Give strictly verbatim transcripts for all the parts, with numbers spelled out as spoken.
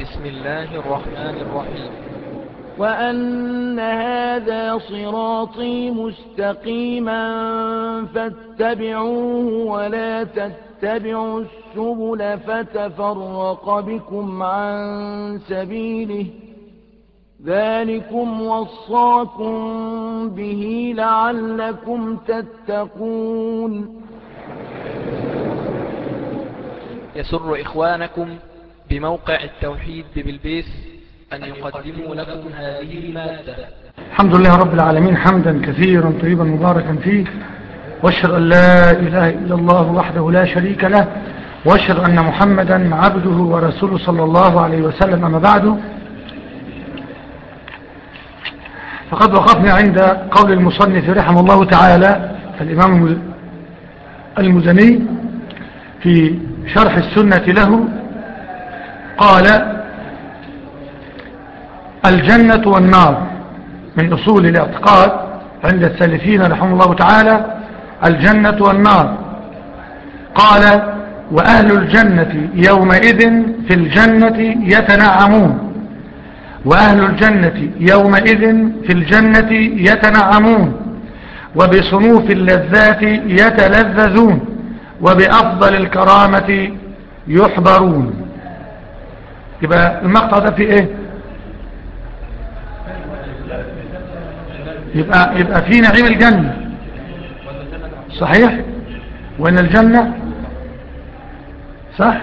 بسم الله الرحمن الرحيم. وأن هذا صراطي مستقيما فاتبعوه ولا تتبعوا السبل فتفرق بكم عن سبيله ذلكم وصاكم به لعلكم تتقون. يسر إخوانكم بموقع التوحيد بالبيس أن يقدموا لكم هذه المادة. الحمد لله رب العالمين حمدا كثيرا طيبا مباركا فيه، واشهد أن لا إله إلا الله وحده لا شريك له، واشهد أن محمدا عبده ورسوله صلى الله عليه وسلم. أما بعد، فقد وقفنا عند قول المصنف رحمه الله تعالى الإمام المزني في شرح السنة له، قال: الجنة والنار من أصول الاعتقاد عند السلفين رحمه الله تعالى، الجنة والنار. قال: وأهل الجنة يومئذ في الجنة يتنعمون، وأهل الجنة يومئذ في الجنة يتنعمون، وبصنوف اللذات يتلذذون، وبأفضل الكرامة يحبرون. يبقى المقطع ده في ايه؟ يبقى, يبقى في نعيم الجنة، صحيح؟ وإن الجنة صح؟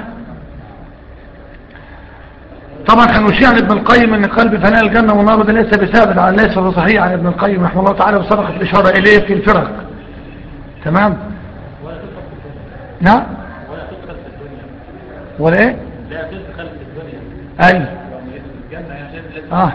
طبعا هنشيع عن ابن القيم ان قلب فناء الجنة والنار ده ليس بثابت، عن ليس بصحيح عن ابن القيم رحمه الله تعالى، وسبقت الإشارة إليه في الفرق. تمام؟ نعم؟ ولا ايه؟ لا تدخل في الدنيا. اي اه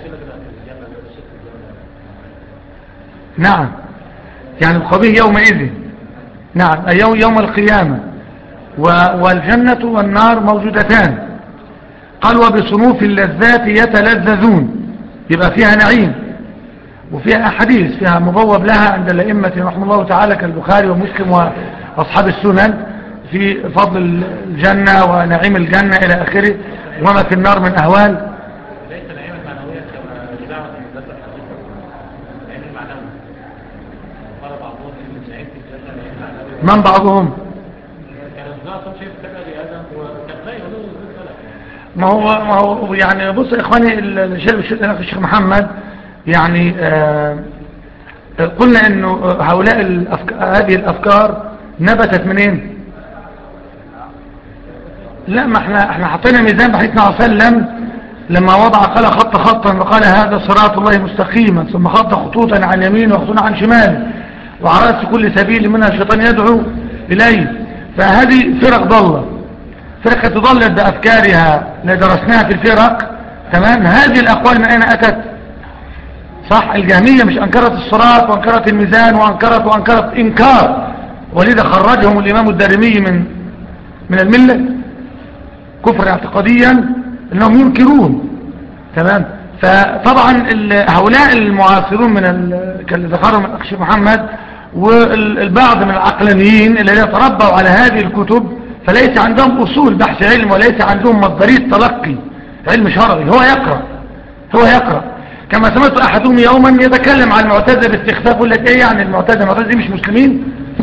نعم، يعني القبيح يومئذ، نعم، أي يوم القيامة. والجنة والنار موجودتان. قال: وبصنوف اللذات يتلذذون، يبقى فيها نعيم وفيها أحاديث فيها مبوب لها عند الأئمة رحمه الله تعالى كالبخاري ومسلم وأصحاب السنن في فضل الجنة ونعيم الجنة إلى آخره، وما في النار من أهوال. ليس النعيم المعنوية كما دعوة المدرسة الحديثة، النعيم المعنوي قال بعضهم إن النعيم في الجنة نعيم معنوي. من بعضهم؟ كان الزعطة شيء كتب لآدم وكان لا يقولون ما هو ما هو يعني بص يا إخواني، الشيخ محمد يعني آه قلنا إنه هؤلاء الأفكار، هذه الأفكار نبتت منين؟ لا، ما احنا احنا حطينا ميزان بحيث عليه وسلم لما وضع قال خط خطا وقال هذا صراط الله مستقيما، ثم خط خطوطا عن يمين وخطوطا عن شمال، وعلى رأس كل سبيل منها الشيطان يدعو إليه. فهذه فرق ضلة، فرقة ضلت بأفكارها اللي درسناها في الفرق. تمام؟ هذه الأقوال من أين أتت؟ صح، الجهمية مش أنكرت الصراط وأنكرت الميزان وأنكرت وأنكرت إنكار، ولذا خرجهم الإمام الدارمي من من الملة كفر اعتقاديا انهم ينكرون. تمام؟ فطبعا هؤلاء المعاصرون من كاللي ذكرهم من الشيخ محمد والبعض من العقلانيين اللي يتربوا على هذه الكتب، فليس عندهم اصول بحث علم وليس عندهم مصدرية تلقي علم شرعي. هو يقرأ هو يقرأ كما سمعت احدهم يوما يتكلم عن المعتزلة باستخفاف، يقول لك ايه يعني المعتزلة المعتزلة دي مش مسلمين؟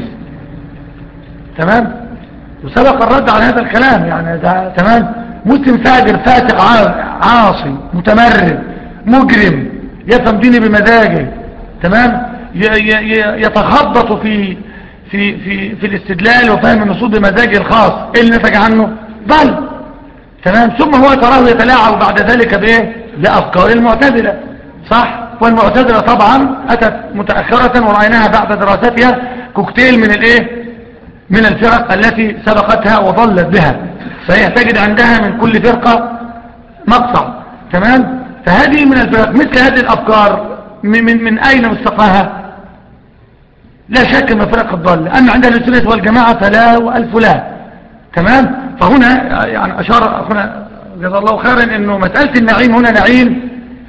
تمام؟ وسبق الرد على هذا الكلام، يعني ده تمام. مسلم فاجر فاسق عاصي متمرد مجرم يفهم ديني بمزاجه. تمام؟ يتخبط في في في في الاستدلال وفهم النصوص بمزاجه الخاص. ايه اللي نتج عنه؟ ضل. تمام؟ ثم هو تراه يتلاعب بعد ذلك بايه؟ بافكار المعتزله. صح؟ والمعتزله طبعا اتت متاخره ورأيناها بعد دراستها كوكتيل من الايه؟ من الفرق التي سبقتها وضلت بها، فهي تجد عندها من كل فرقة مقطع. تمام؟ فهذه من الفرق. مثل هذه الأفكار من, من, من أين مستقاها؟ لا شك من فرق الضال، أن عندها السنة والجماعة فلا وألف لا. تمام؟ فهنا يعني أشار أخونا جزا الله خيرا أنه مسألة النعيم هنا نعيم،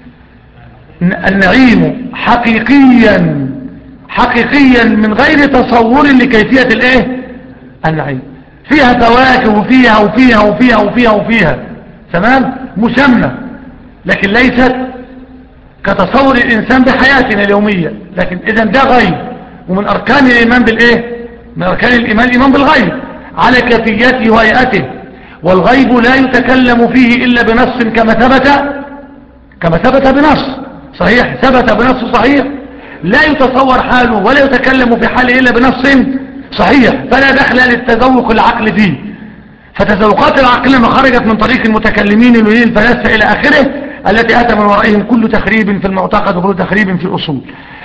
النعيم حقيقيا حقيقيا من غير تصور لكيفية الايه؟ النعيم. فيها فواكه وفيها وفيها وفيها وفيها وفيها تمام، مسمى، لكن ليست كتصور الإنسان بحياتنا اليومية. لكن إذن ده غيب، ومن أركان الإيمان بالإيه؟ من أركان الإيمان الإيمان بالغيب على كيفيته وهيئته. والغيب لا يتكلم فيه إلا بنص كما ثبت كما ثبت بنص صحيح، ثبت بنص صحيح، لا يتصور حاله ولا يتكلم في حاله إلا بنص صحيح، فلا دخل للتذوق العقل فيه. فتذوقات العقل لما خرجت من طريق المتكلمين الولين الفلاسفة إلى آخره التي أتى من ورائهم كل تخريب في المعتقد وكل تخريب في الأصول.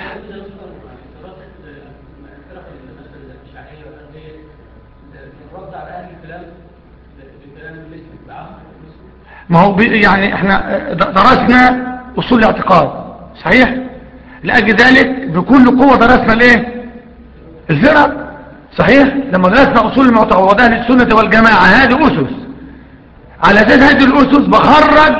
ما هو يعني احنا درسنا أصول الاعتقاد صحيح، لأجل ذلك بكل قوة درسنا الايه؟ الفرق صحيح. لما درسنا أصول المعتقد وأهل السنة والجماعة هذه أسس، على أساس هذه الأسس بخرج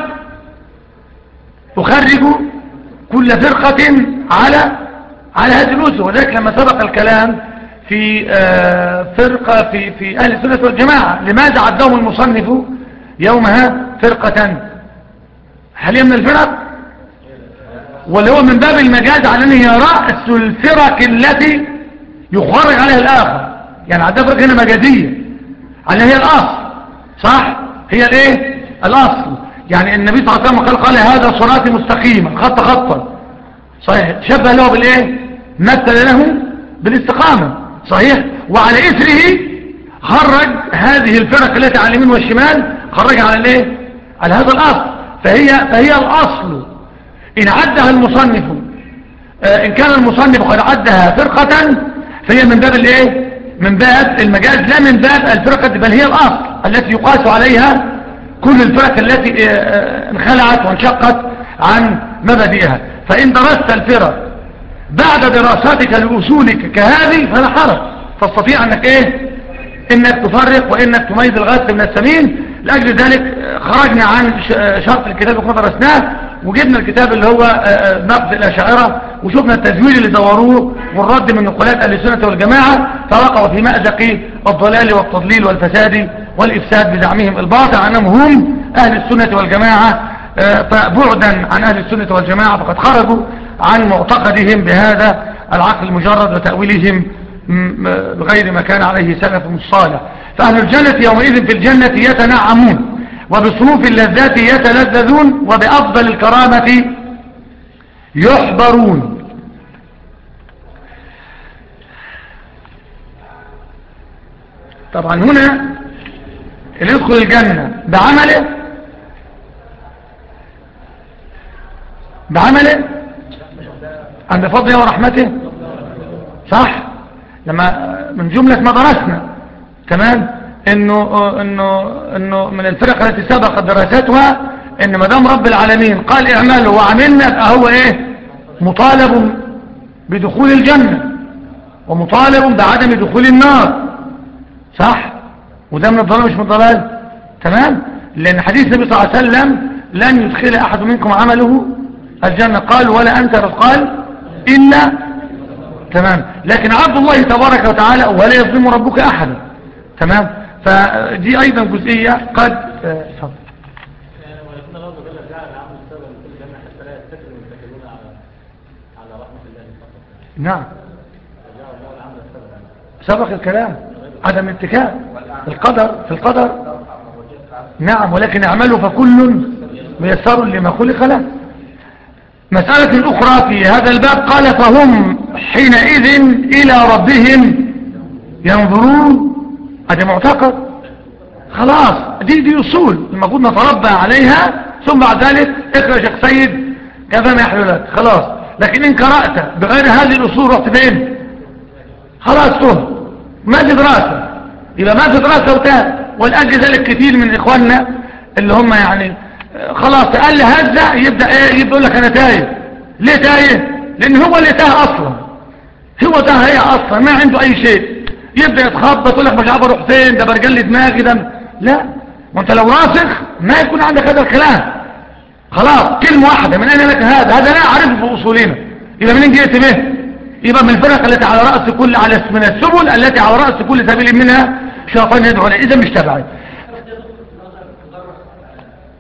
أخرج كل فرقة على على هذه الأسس. وذلك لما سبق الكلام في فرقة في في أهل السنة والجماعة لماذا عدهم المصنف يومها فرقة؟ هل هي من الفرق ولا هو من باب المجاز على أنه هي رأس الفرق التي يخرج عليها الآخر؟ يعني عدها فرق هنا مجازية على هي الأصل صح، هي الايه الأصل. يعني النبي صلى الله عليه وسلم قال قال هذا صراطي مستقيما خط خطا صحيح، شبه له بالايه؟ مثل له بالاستقامة صحيح. وعلى إثره خرج هذه الفرق التي على اليمين والشمال خرج على الايه؟ على هذا الأصل. فهي فهي الأصل. إن عدها المصنف آه إن كان المصنف قد عدها فرقة فهي من باب الايه؟ من باب المجاز لا من باب الفرقة، بل هي الأصل التي يقاس عليها كل الفرق التي انخلعت وانشقت عن مبادئها. فإن درست الفرق بعد دراستك لأصولك كهذه فلا حرج، تستطيع أنك إيه؟ إنك تفرق وإنك تميز الغاث من السمين. لأجل ذلك خرجنا عن شرط الكتاب اللي كنا درسناه وجبنا الكتاب اللي هو نقد الأشاعرة وشفنا التزوير اللي دوروه والرد من نقولات أهل السنة والجماعة، فوقعوا في مأزق الضلال والتضليل والفساد والإفساد بزعمهم الباطل عنهم هم أهل السنة والجماعة. فبعدا عن أهل السنة والجماعة فقد خرجوا عن معتقدهم بهذا العقل المجرد وتأويلهم بغير ما كان عليه سلفهم الصالح. فأهل الجنة يومئذ في الجنة يتنعمون وبصنوف اللذات يتلذذون وبأفضل الكرامة يحبرون. طبعا هنا اللي يدخل الجنة بعمله بعمله عند فضله ورحمته صح. لما من جملة ما درسنا تمام انه انه انه من الفرق التي سبقت دراستها ان ما دام رب العالمين قال اعملوا وعملنا يبقى هو ايه؟ مطالب بدخول الجنة ومطالب بعدم دخول النار صح. وده من الضلال مش من الضلال تمام، لان حديث النبي صلى الله عليه وسلم لن يدخل احد منكم عمله الجنة قال ولا انت قال الا تمام. لكن عبد الله تبارك وتعالى ولا يظلم ربك احدا تمام. فدي ايضا جزئية قد اتفضل. ولكن الله جل وعلا عمل السبب لكل جنة حتى لا يستكبروا المتكبرون على على رحمة الله فقط. نعم فجعل الله العمل السبب. سبق الكلام عدم اتكاء القدر في القدر نعم، ولكن اعملوا فكل ميسر لما خلق له. مسألة أخرى في هذا الباب قال فهم حينئذ إلى ربهم ينظرون. هذا معتقد خلاص، دي دي أصول المفروض نتربى عليها، ثم بعد ذلك اقرأ يا شيخ سيد كذا ما يحلو لك خلاص. لكن إن قرأت بغير هذه الأصول رحت فين؟ خلاص تهت، ما في دراسة، يبقى ما في دراسة وتاه. ولأجل ذلك كثير من إخواننا اللي هم يعني خلاص قال لي هذا يبدأ ايه؟ يبدأ يقول لك انا تايه. ليه تايه؟ لان هو اللي تاه اصلا، هو تاه هي اصلا ما عنده اي شيء، يبدأ يتخبط يقول لك مش عارف اروح فين، ده برجل لي دماغي ده. لا، وانت لو راسخ ما يكون عندك هذا الكلام. خلاص كلمة واحدة من اين لك هذا؟ هذا لا اعرفه في اصولنا. يبقى منين جئت به؟ يبقى من الفرق التي على رأس كل على من السبل التي على رأس كل سبيل منها شيطان يدعو. اذا مش تبعي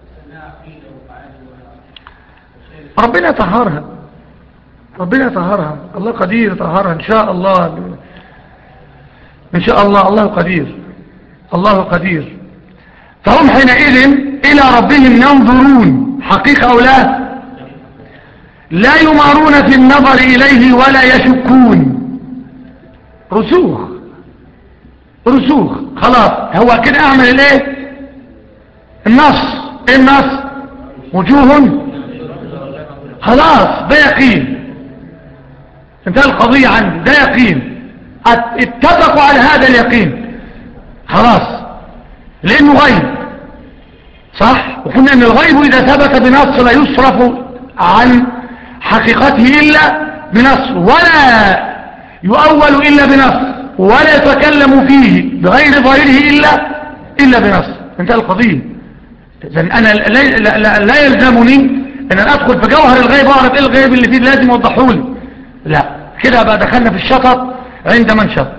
ربنا يطهرها، ربنا يطهرها، الله قدير يطهرها إن شاء الله، إن شاء الله، الله قدير، الله قدير. فهم حينئذ إلى ربهم ينظرون، حقيقة أو لا؟ لا يمارون في النظر إليه ولا يشكون. رسوخ رسوخ خلاص، هو كده أعمل الايه؟ النص. ايه النص؟ وجوه، خلاص ده يقين، انتهى القضية عندي، ده يقين، اتفقوا على هذا اليقين خلاص، لانه غيب صح. وقلنا ان الغيب اذا ثبت بنص لا يصرف عن حقيقته الا بنص، ولا يؤول الا بنص، ولا يتكلم فيه بغير ظاهره الا الا بنص، انتهى القضية. اذن انا لا, لا, لا, لا يلزمني ان انا ادخل في جوهر الغيب واعرف ايه الغيب اللي فيه لازم يوضحوا لي، لا كده بقى دخلنا في الشطط عند من شط.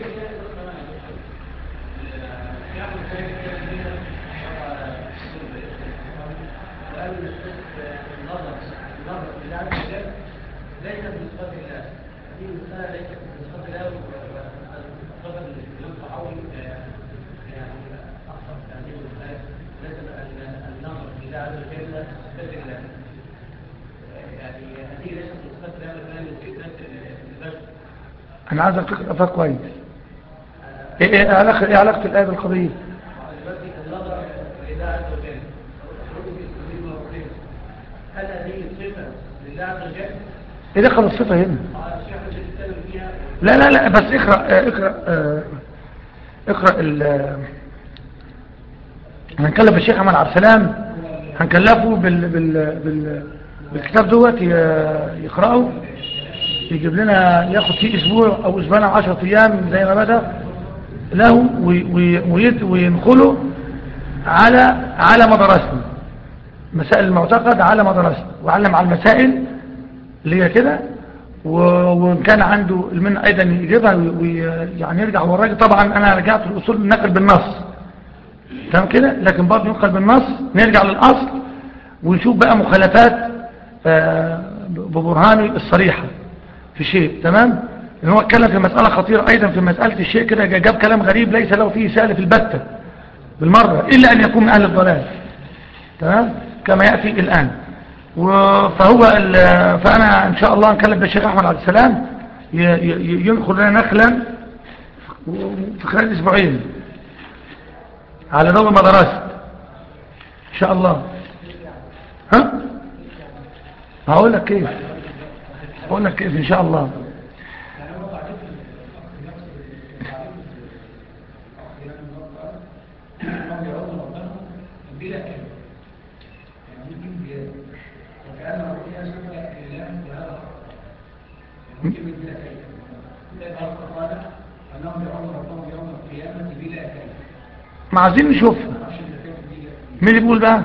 انا عايز اقرأ افاق كويس. ايه ايه علاقة ايه علاقة الآية بالقضية؟ هل هذه صفة لله عز وجل؟ ايه دخل الصفة هنا؟ لا لا لا بس اقرأ اقرأ اه اقرأ ال هنكلف الشيخ محمد عبد السلام، هنكلفه بال بال بال بالكتاب دوت يقرأه، يجيب لنا ياخد فيه اسبوع او اسبوعين او عشرة ايام زي ما بدأ له، وينقله على على مدرسته، مسائل المعتقد على مدرسته، وعلم على المسائل اللي هي كده، وان كان عنده المن ايضا يجيبها ويعني يرجع والراجل. طبعا انا رجعت الاصول النقل بالنص تمام كده، لكن برضه ينقل بالنص نرجع للاصل ونشوف بقى مخالفات ببرهانه الصريحه في شيء تمام. ان هو اتكلم في مساله خطيره ايضا، في مساله الشيء كده جاب كلام غريب ليس له فيه سالف البتة بالمره، الا ان يكون من اهل الضلال تمام كما ياتي الان. فهو فانا ان شاء الله نكلم بالشيخ احمد عبد السلام ينقل لنا نقلا في خلال اسبوعين على ضوء مدرسه ان شاء الله. ها هقول لك كيف، هقول لك كيف ان شاء الله. ما عايزين نشوف مين اللي بيقول بقى.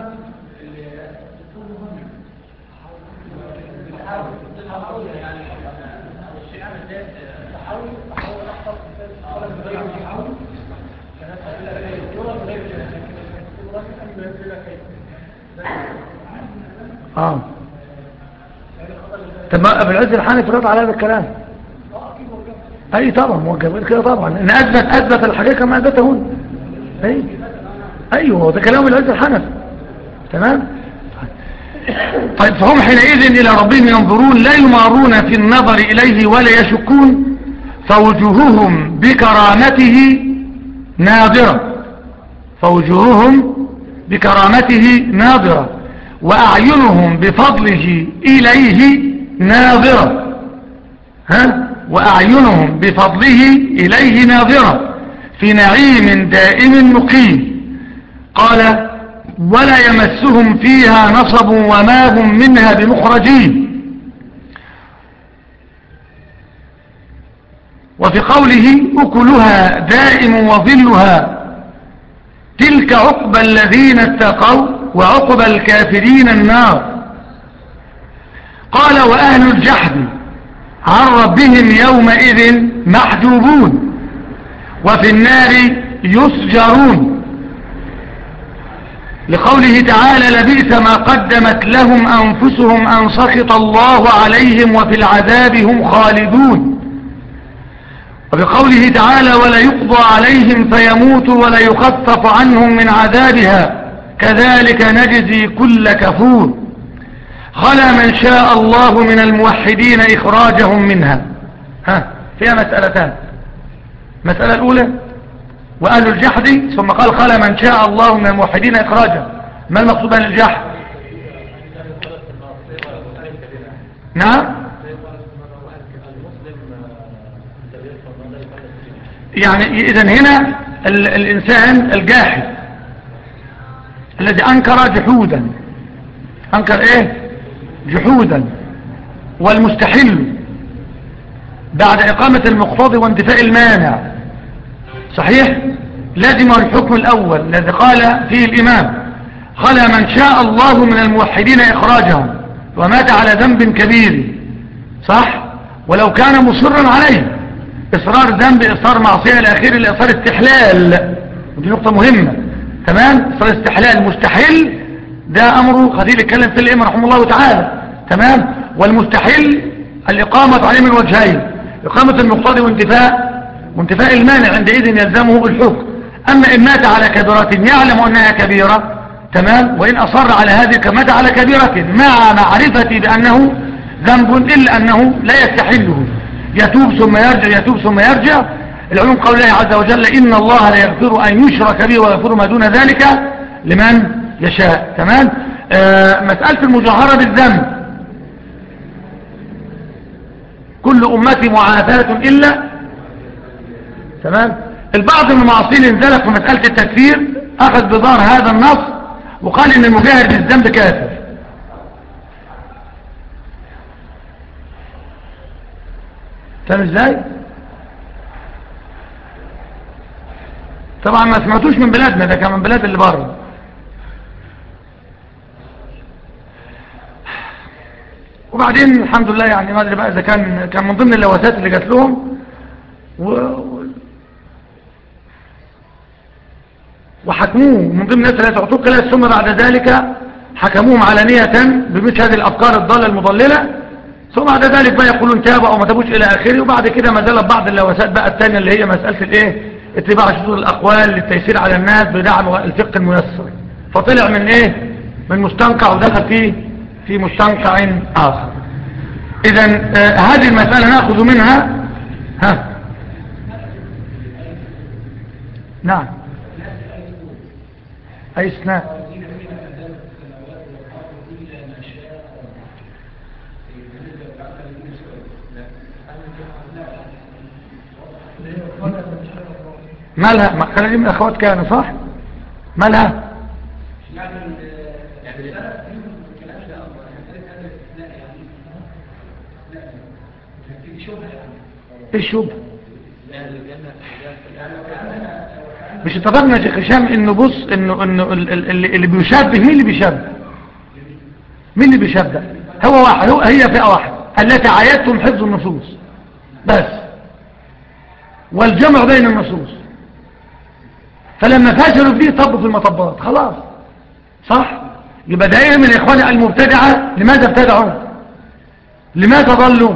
اه طب ما ابو العز الحنفي رد على هذا الكلام؟ اي طبعا موجه كده طبعا، ان اثبت اثبت الحقيقه ما اثبته هنا. اي ايوه ده كلام العز الحنفي تمام. طيب فهم حينئذ الى ربهم ينظرون لا يمارون في النظر اليه ولا يشكون، فوجوههم بكرامته ناظره، فوجوههم بكرامته ناظره، واعينهم بفضله اليه ناظره، ها واعينهم بفضله اليه ناظره في نعيم دائم مقيم. قال ولا يمسهم فيها نصب وما هم منها بمخرجين. وفي قوله أكلها دائم وظلها تلك عقبى الذين اتقوا وعقبى الكافرين النار. قال وأهل الجحد عن ربهم يومئذ محجوبون وفي النار يسجرون. لقوله تعالى لبئس ما قدمت لهم أنفسهم أن سخط الله عليهم وفي العذاب هم خالدون. وبقوله تعالى ولا يقضى عليهم فيموتوا ولا يخفف عنهم من عذابها كذلك نجزي كل كفور. خلا من شاء الله من الموحدين إخراجهم منها. ها فيها مسألتان، المسألة الأولى وأهل الجحد، ثم قال خلا من شاء الله من الموحدين إخراجهم. ما المقصود أهل الجحد؟ نعم يعني إذن هنا ال الإنسان الجاحد الذي أنكر جحودا، أنكر إيه جحودا، والمستحل بعد إقامة المقتضي وانتفاء المانع صحيح لازم الحكم الأول الذي قال فيه الإمام خلا من شاء الله من الموحدين إخراجهم ومات على ذنب كبير صح، ولو كان مصرا عليه إصرار ذنب إصرار معصية الأخير الإصرار استحلال، ودي نقطة مهمة تمام. إصرار استحلال مستحل ده أمره خليل يتكلم في الإمام رحمه الله تعالى تمام. والمستحل الإقامة عليه من وجهين، إقامة المقتضي وانتفاء وانتفاء المانع، عندئذ يلزمه الحكم. أما إن مات على كبيرة يعلم أنها كبيرة تمام، وإن أصر على هذه كمات على كبيرة مع معرفتي بأنه ذنب إلا أنه لا يستحله يتوب ثم يرجع يتوب ثم يرجع. العلوم قول الله عز وجل إن الله لا يغفر أن يشرك به ويغفر ما دون ذلك لمن يشاء تمام. آه مسألة المجاهرة بالذنب كل أمتي معافاة إلا تمام. البعض من المعاصرين انزلق في مسألة التكفير أخذ بظاهر هذا النص وقال إن المجاهر بالذنب كافر. فاهم ازاي؟ طبعا ما سمعتوش من بلادنا، ده كان من بلاد اللي بره. وبعدين الحمد لله يعني ما ادري بقى اذا كان كان من ضمن اللوثات اللي جات لهم و... وحكموه من ضمن الناس التي اعتقلت، ثم بعد ذلك حكموهم علانية بمثل هذه الافكار الضالة المضللة، ثم بعد ذلك بقى يقولون تابوا او ما تابوش الى اخره. وبعد كده ما زالت بعض اللوثات بقى الثانيه اللي هي مساله الايه اتباع شذوذ الاقوال للتيسير على الناس بدعم الفقه الميسر، فطلع من ايه من مستنقع ودخل فيه في مستنقع اخر. اذا آه هذه المساله ناخذ منها ها نعم اي استثناء مالها ما كان دي من الاخوات كان صح مالها ايه الشبه مش اتفقنا يا شيخ هشام انه بص انه انه اللي, اللي بيشبه مين اللي بيشبه مين اللي بيشبه هو واحد هو هي فئة واحدة التي عايتهم حفظ النصوص بس والجمع بين النصوص، فلما فشلوا فيه طبوا في المطبات خلاص صح. يبقى دائما من الاخوان المبتدعه لماذا ابتدعوا لماذا ضلوا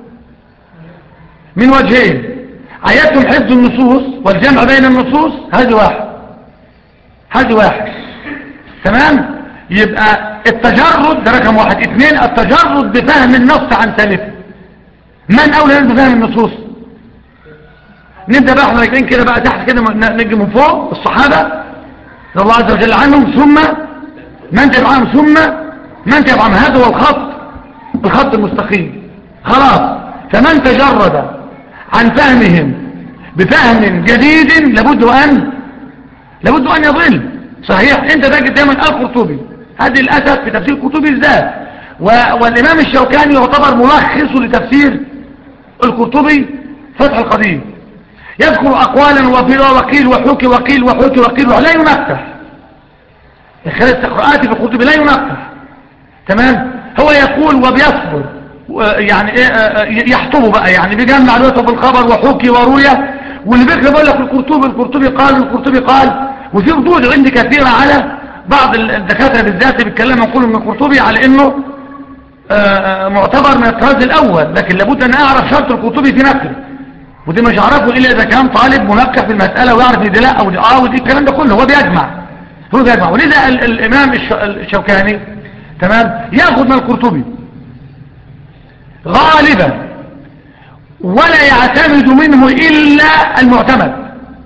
من وجهين عايتهم حفظ النصوص والجمع بين النصوص، هذه واحد هذه واحد تمام. يبقى التجرد ده رقم واحد. اثنين التجرد بفهم النص عن سلفه. من اولى بفهم النصوص؟ نبدأ بقى احنا راجعين كده بقى تحت كده نجي من فوق الصحابة رضي الله عز وجل عنهم، ثم من تبعهم ثم من تبعهم. هذا هو الخط الخط المستقيم خلاص. فمن تجرد عن فهمهم بفهم جديد لابد أن لابد أن يضل صحيح. انت تجد دايما القرطبي هذه الأسف في تفسير القرطبي بالذات، والإمام الشوكاني يعتبر ملخص لتفسير القرطبي فتح القدير، يذكر أقوالا وقيل وحكي وقيل وحكي وقيل لا ينفتح خلال استقراءاتي في القرطبي لا ينفتح تمام. هو يقول وبيصبر يعني يحطبه بقى يعني بيجمع الوقت بالخبر وحكي وروية، واللي بيكتب بيقول لك القرطبي القرطبي قال القرطبي قال، وفي ردود عندي كثيرة على بعض الدكاترة بالذات بيتكلموا يقولوا من القرطبي على انه آه معتبر من الطراز الاول، لكن لابد ان اعرف شرط القرطبي في نقله، ودي مش هعرفه الا اذا كان طالب منقح في المسألة ويعرف ان دي لا او دي اه ودي الكلام ده كله هو بيجمع هو بيجمع ولذا ال الامام الشوكاني تمام ياخذ من القرطبي غالبا ولا يعتمد منه الا المعتمد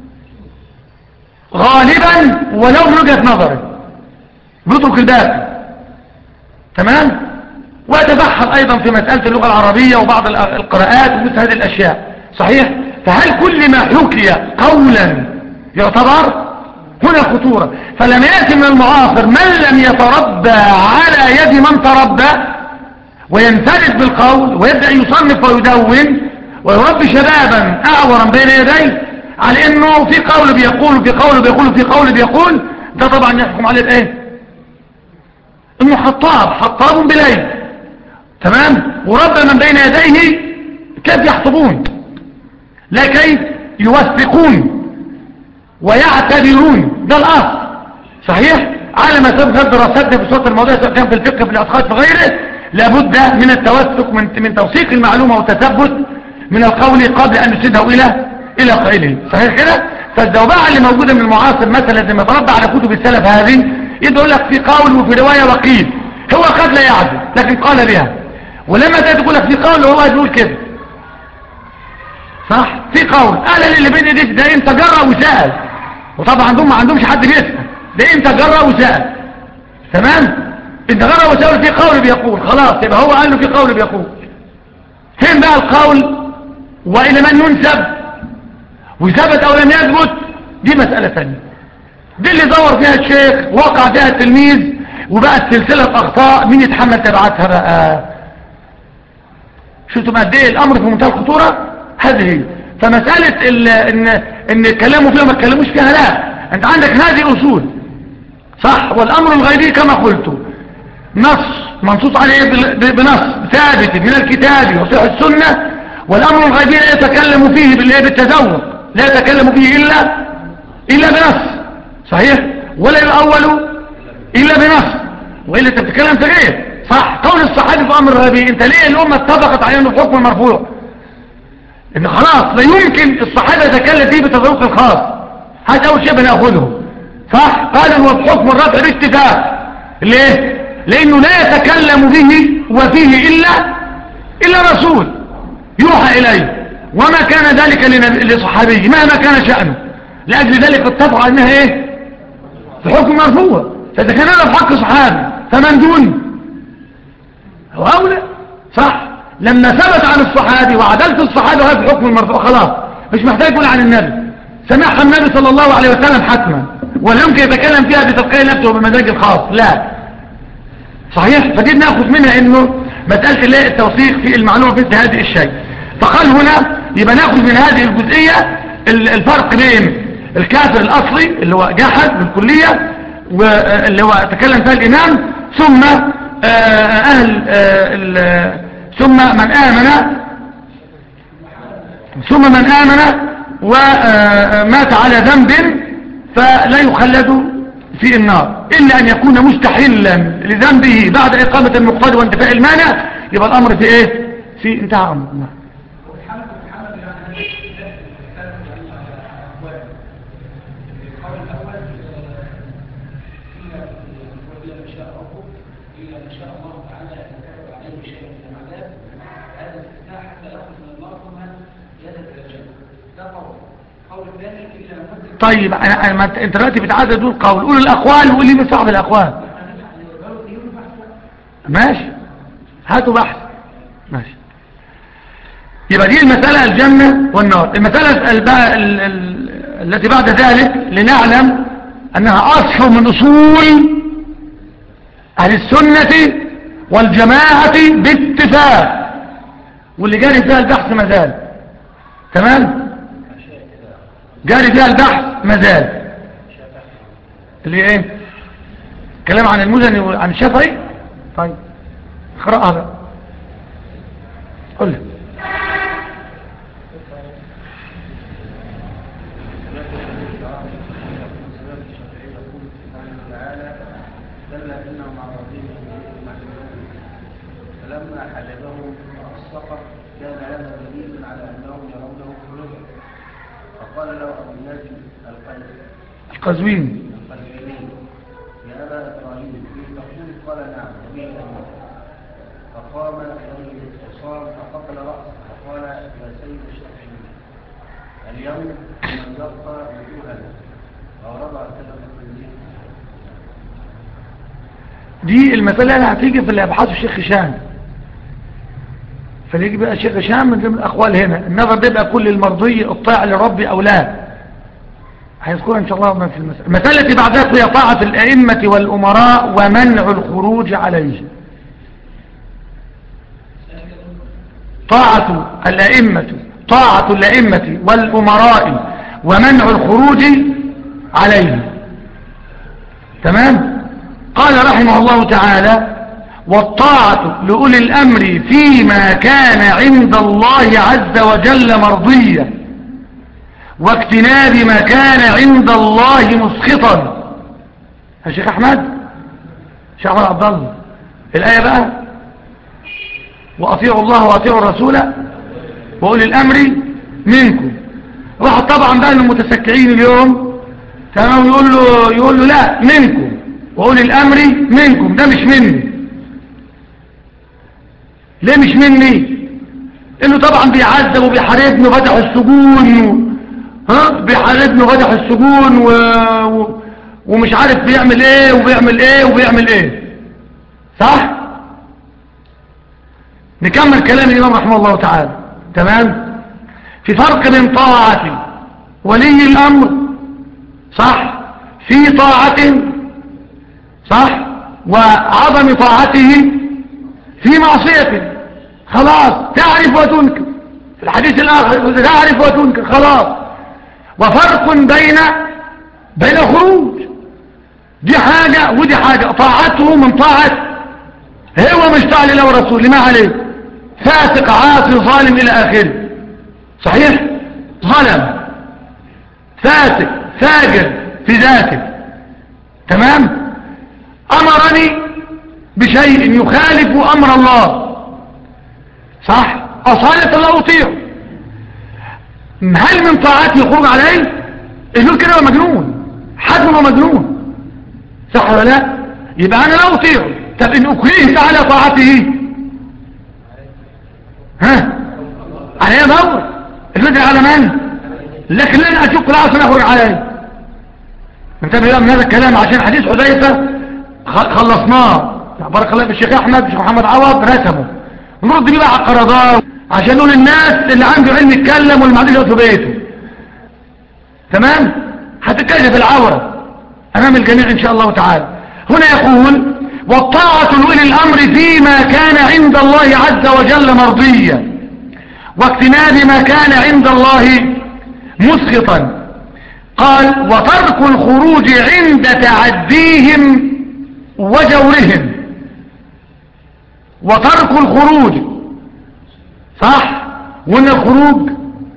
غالبا ولو من وجهة نظره، بيترك الباقي تمام. ويتبحر ايضا في مسألة اللغة العربية وبعض القراءات ومثل هذه الاشياء صحيح. فهل كل ما حكي قولا يعتبر؟ هنا خطورة. فلم يأتي من المعاصر من لم يتربى على يد من تربى وينفرد بالقول ويبدأ يصنف ويدون ويربي شبابا اعورا بين يديه على انه في قول بيقول في قول بيقول في قول بيقول، ده طبعا يحكم عليه بايه؟ انه حطاب حطاب بليل تمام. وربى من بين يديه كيف يحطبون لا كيف يوثقون ويعتبرون، ده الاصل صحيح. على ما سبق دراستنا في صوت الموضوع سواء كان في الفقه في الاعتقاد في غيره، لابد من التوثق من من توثيق المعلومه والتثبت من القول قبل ان نسنده الى الى قائله صحيح كده. فالزوبعه اللي موجوده من المعاصر مثلا لما تربى على كتب السلف هذه يقول لك في قول وفي روايه وقيل، هو قد لا يعدل لكن قال بها، ولما تيجي تقول لك في قول هو يقول كده صح. في قول قال اللي بين ايديك ده انت جرى وسال، وطبعا عندهم ما عندهمش حد بيسال، ده انت جرى وسال تمام. انت جرى وسال في قول بيقول خلاص يبقى هو قال له في قول بيقول. فين بقى القول والى من ينسب وثبت او لم يثبت؟ دي مسألة ثانية، دي اللي دور فيها الشيخ وقع فيها التلميذ وبقت سلسلة اخطاء مين يتحمل تبعاتها بقى؟ شفتوا قد ايه الامر في منتهى الخطورة هذه هي. فمسألة ان ان كلامه فيها ما تكلموش فيها لا، انت عندك هذه اصول صح. والامر الغيبي كما قلت نص منصوص عليه بنص ثابت من الكتاب وصحيح السنة، والامر الغيبي لا يتكلم فيه بالتذوق، لا يتكلم فيه الا الا بنص صحيح، ولا يؤول الا بنص، والا انت بتتكلم في غير صح. قول الصحابي في امر الغيبي انت ليه الامه اتفقت على انه الحكم المرفوع؟ ان خلاص لا يمكن الصحابه يتكلم فيه بتذوق الخاص، هذا اول شيء بناخذه صح. قال هو حكم الرفع باتفاق، ليه؟ لانه لا يتكلم به وفيه الا الا رسول يوحى اليه، وما كان ذلك لصحابيه مهما كان شأنه، لاجل ذلك اتفقوا انها ايه؟ في حكم مرفوع. فاذا كان هذا في حق صحابي فمن دون هو اولى صح. لما ثبت عن الصحابي وعدلت الصحابي هذا الحكم المرفوع خلاص مش محتاج يقول عن النبي، سمعها النبي صلى الله عليه وسلم حتما، ولا يمكن يتكلم فيها بتلقاء نفسه وبمزاج الخاص لا صحيح. فدي ناخذ منها انه مساله الله التوثيق في المعلومه في هذه الشيء. فقال هنا يبقى ناخذ من هذه الجزئيه الفرق بين الكافر الاصلي اللي هو جحد بالكليه واللي هو تكلم فيها الامام، ثم اهل ثم من امن ثم من امن ومات على ذنب فلا يخلد في النار إلا أن يكون مستحلا لذنبه بعد إقامة المقتضى وانتفاء المانع. يبقى الأمر في إيه؟ في انتهى أمر الله. طيب أنا أنا أنت دلوقتي بتعدد دول قول، قول الأقوال وقول لي من صاحب الأقوال ماشي، هاتوا بحث ماشي. يبقى دي المسألة الجنة والنار. المسألة التي بعد ذلك لنعلم أنها أصل من أصول أهل السنة والجماعة باتفاق، واللي جاري فيها البحث مازال تمام، جاري فيها البحث مازال اللي ايه كلام عن المزني وعن الشافعي. طيب اقرأها بقى قل لي. فلما حجبه السقط كان هذا دليل على انهم يرونه خلودا. فقال له ابو النجم القزويني القزويني يا ابا ابراهيم كيف تقول؟ قال نعم وبه الامر. فقام اليه الاختصام فقبل راسه فقال يا سيد الشافعي اليوم من يبقى وجوهنا ووضع كلمه الدين. دي المسألة اللي هتيجي في اللي هيبحثه الشيخ هشام، فليجي بقى الشيخ هشام من ضمن الأقوال هنا النظر ده يبقى كل المرضي الطاعة لربي أو لا، هيذكرها إن شاء الله في المسألة. المسألة التي بعدها هي طاعة الأئمة والأمراء ومنع الخروج عليه. طاعة الأئمة طاعة الأئمة والأمراء ومنع الخروج عليه. تمام؟ قال رحمه الله تعالى والطاعة لأولي الأمر فيما كان عند الله عز وجل مرضية واجتناب ما كان عند الله مسخطا. يا شيخ أحمد شيخ أحمد عبد الله الآية بقى وأطيعوا الله وأطيعوا الرسول وأولي الأمر منكم. واحد طبعا بقى المتسكعين اليوم تمام يقول له يقول له لا منكم وأولي الأمر منكم، ده مش مني. ليه مش مني؟ إنه طبعا بيعذب وبيحاربني وفتح السجون ها بيحاربني وفتح السجون و... و... ومش عارف بيعمل ايه وبيعمل ايه وبيعمل ايه. صح؟ نكمل كلام الإمام رحمه الله تعالى. تمام؟ في فرق بين طاعة ولي الأمر صح في طاعة صح وعدم طاعته في معصيته. خلاص تعرف وتنكر في الحديث الآخر تعرف وتنكر خلاص. وفرق بين بين خروج دي حاجة ودي حاجة. طاعته من طاعة هو مش طاعة لله ورسوله ما عليه فاسق عاصي ظالم إلى آخره. صحيح ظلم فاسق فاجر في ذاته. تمام. أمرني بشيء يخالف أمر الله صح أصالة الله أطيعه. هل من طاعتي يخرج عليه؟ يقول كده هو مجنون حد هو مجنون صح ولا لا؟ يبقى أنا لا أطيعه. طب إن أكرهت على طاعته ها عليه دور الفكرة على من؟ لكن لن أشك لا أصلا أخرج عليه. انتبه بقى من هذا الكلام عشان حديث حذيفة خلصناه. بارك الله بالشيخ أحمد الشيخ محمد عوض رسمه نرد بيه بقى على القرضان عشان نقول الناس اللي عنده علم يتكلم واللي ما عندوش يقعد في بيته. تمام. هتتكشف العورة أمام الجميع إن شاء الله تعالى. هنا يقول والطاعة لأولي الأمر فيما كان عند الله عز وجل مرضية واجتناب ما كان عند الله مسخطا. قال وترك الخروج عند تعديهم وجورهم. وترك الخروج صح وان الخروج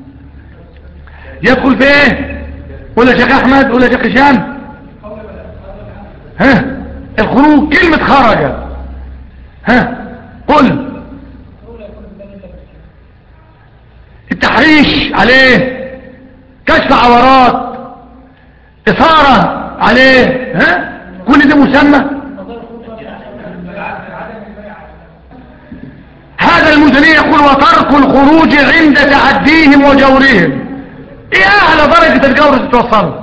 يدخل في ايه؟ قول يا شيخ احمد قول يا شيخ هشام. ها الخروج كلمة خرج ها قل التحريش عليه كشف عورات إثارة عليه ها كل ده مسمى. هذا المزني يقول وترك الخروج عند تعديهم وجورهم. ايه اعلى درجة الجور تتوصل؟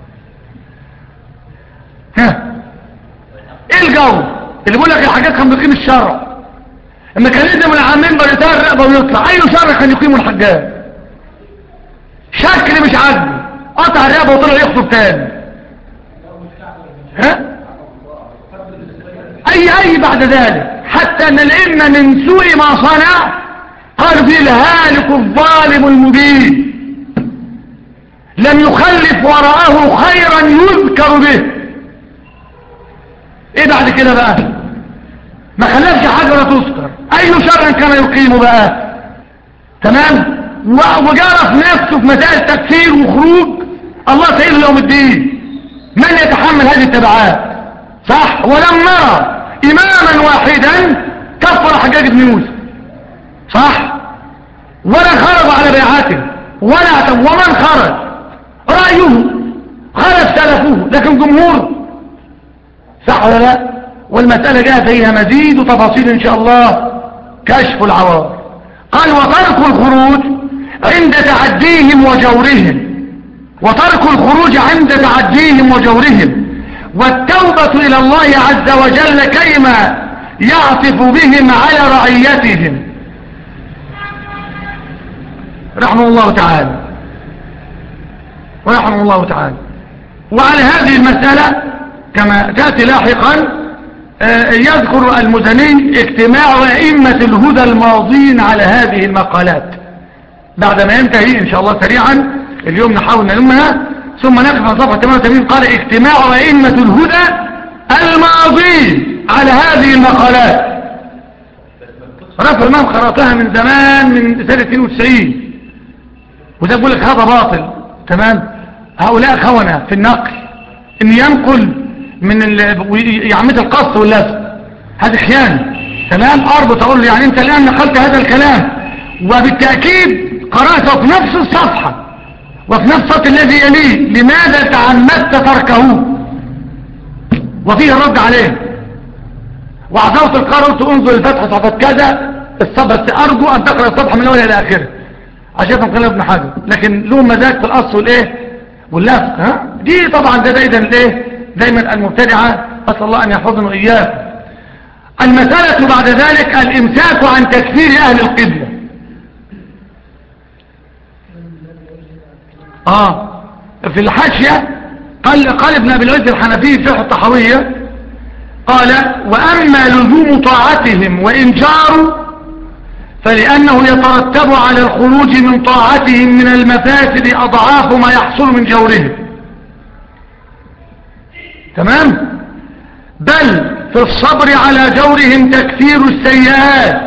ها ايه الجور اللي بيقول لك الحاجات كان بيقيم الشرع اما كان يلزم العامين بريطان الرقبة ويطلع اي شرع كان يقيمه الحجاج شكل مش عاجبه قطع الرقبة وطلع يخطب تاني. ها اي اي بعد ذلك حتى ان الائمه من سوء ما صنع قالوا فيه الهالك الظالم المبين لم يخلف وراءه خيرا يذكر به. ايه بعد كده بقى ما خلفش حجرة تذكر اي شرع كان يقيمه بقى. تمام. وجرف نفسه في مسائل تكفير وخروج الله سيد يوم الدين من يتحمل هذه التبعات. صح. ولم نرى إماما واحدا كفر ولا حجاج بن يوسف، صح؟ ولا خرجوا على بيعاته ولا اعتم، ومن خرج رأيه خلف سلفوه، لكن جمهور، صح ولا لا؟ والمسألة جاء فيها مزيد وتفاصيل إن شاء الله كشف العوار. قال وترك الخروج عند تعديهم وجورهم، وترك الخروج عند تعديهم وجورهم، والتوبة إلى الله عز وجل كيما يعطف بهم على رعيتهم رحمه الله تعالى ورحمه الله تعالى. وعلى هذه المسألة كما تأتي لاحقا يذكر المزني اجتماع أئمة الهدى الماضين على هذه المقالات بعد ما ينتهي إن شاء الله سريعا اليوم، نحاول نلمها ثم نقف على صفحة ثمانية وثمانين. قال اجتماع أئمة الهدى الماضين على هذه المقالات. رفع الإمام قرأتها من زمان من سنة اثنين وتسعين، وده بقول لك هذا باطل، تمام؟ هؤلاء خونة في النقل، إن ينقل من يعمد القص واللزق، هذه خيانة، تمام؟ أربط أقول له يعني أنت الآن نقلت هذا الكلام وبالتأكيد قرأته في نفس الصفحة وفي نفس السطر الذي يليه، لماذا تعمدت تركه؟ وفيه الرد عليه. وعزوت القارئ قلت انظر الفتحة صفحة كذا الصفحة، أرجو أن تقرأ الصفحة من الأول إلى آخره عشان تنقل ابن حجر، لكن له مزاج في القص والإيه واللفق، ها؟ دي طبعا ده دايما الإيه دايما المبتدعة، أسأل الله أن يحفظنا وإياه. المسألة بعد ذلك الإمساك عن تكفير أهل القبلة. آه في الحاشية قال قال ابن أبي العز الحنفي في شرح الطحاوية قال وأما لزوم طاعتهم وإن جاروا فلأنه يترتب على الخروج من طاعتهم من المفاسد أضعاف ما يحصل من جورهم، تمام؟ بل في الصبر على جورهم تكثير السيئات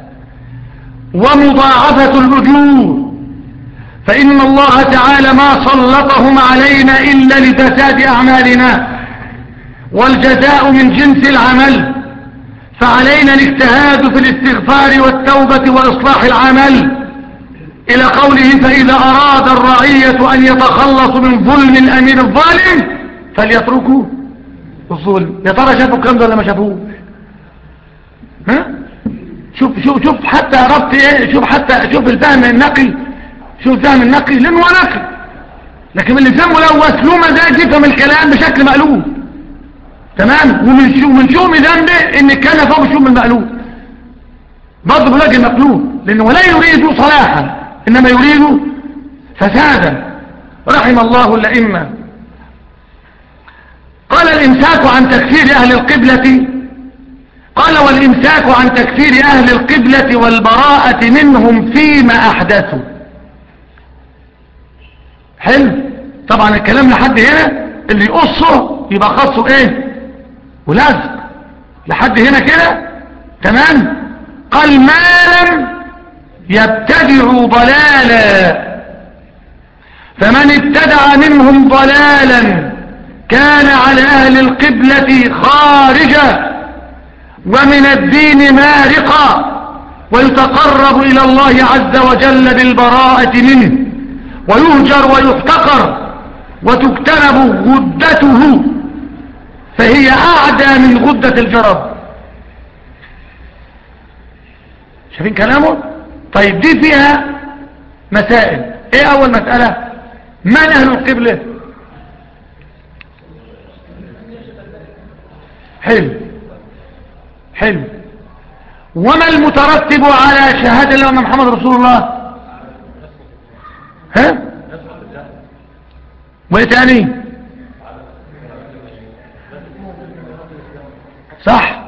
ومضاعفة الأجور، فإن الله تعالى ما سلطهم علينا إلا لفساد أعمالنا، والجزاء من جنس العمل، فعلينا الاجتهاد في الاستغفار والتوبة وإصلاح العمل، إلى قوله فإذا أراد الرعية أن يتخلص من ظلم الأمير الظالم فليتركوا الظلم. يا ترى شافوا الكلام ده ولا ما شافوه؟ ها؟ شوف شوف شوف حتى ربط ايه، شوف حتى شوف الفهم النقي، شوف الفهم النقي لانه هو نقي، لكن اللي فهمه ملوث له مزاج يفهم الكلام بشكل مقلوب، تمام؟ ومن شو من شؤم ذنبه ان كان فوق شؤم المقلوب برضه بلاقي المقلوب، لانه لا يريد صلاحا انما يريد فسادا. رحم الله الائمه. قال الامساك عن تكفير اهل القبلة، قال والامساك عن تكفير اهل القبلة والبراءة منهم فيما احدثوا. حلو، طبعا الكلام لحد هنا اللي يقصه يبقى خاصه ايه ولازم لحد هنا كده، تمام؟ قال ما لم يبتدعوا ضلالا، فمن ابتدع منهم ضلالا كان على أهل القبلة خارجا ومن الدين مارقا، ويتقرب إلى الله عز وجل بالبراءة منه، ويهجر ويحتقر وتجتنب غدته، فهي أعدى من غدة الجرب. شايفين كلامه؟ طيب دي فيها مسائل. ايه أول مسألة؟ من أهل القبلة؟ حلو حلو. وما المترتب على شهادة الله أن محمد رسول الله؟ ها؟ وايه تاني؟ صح.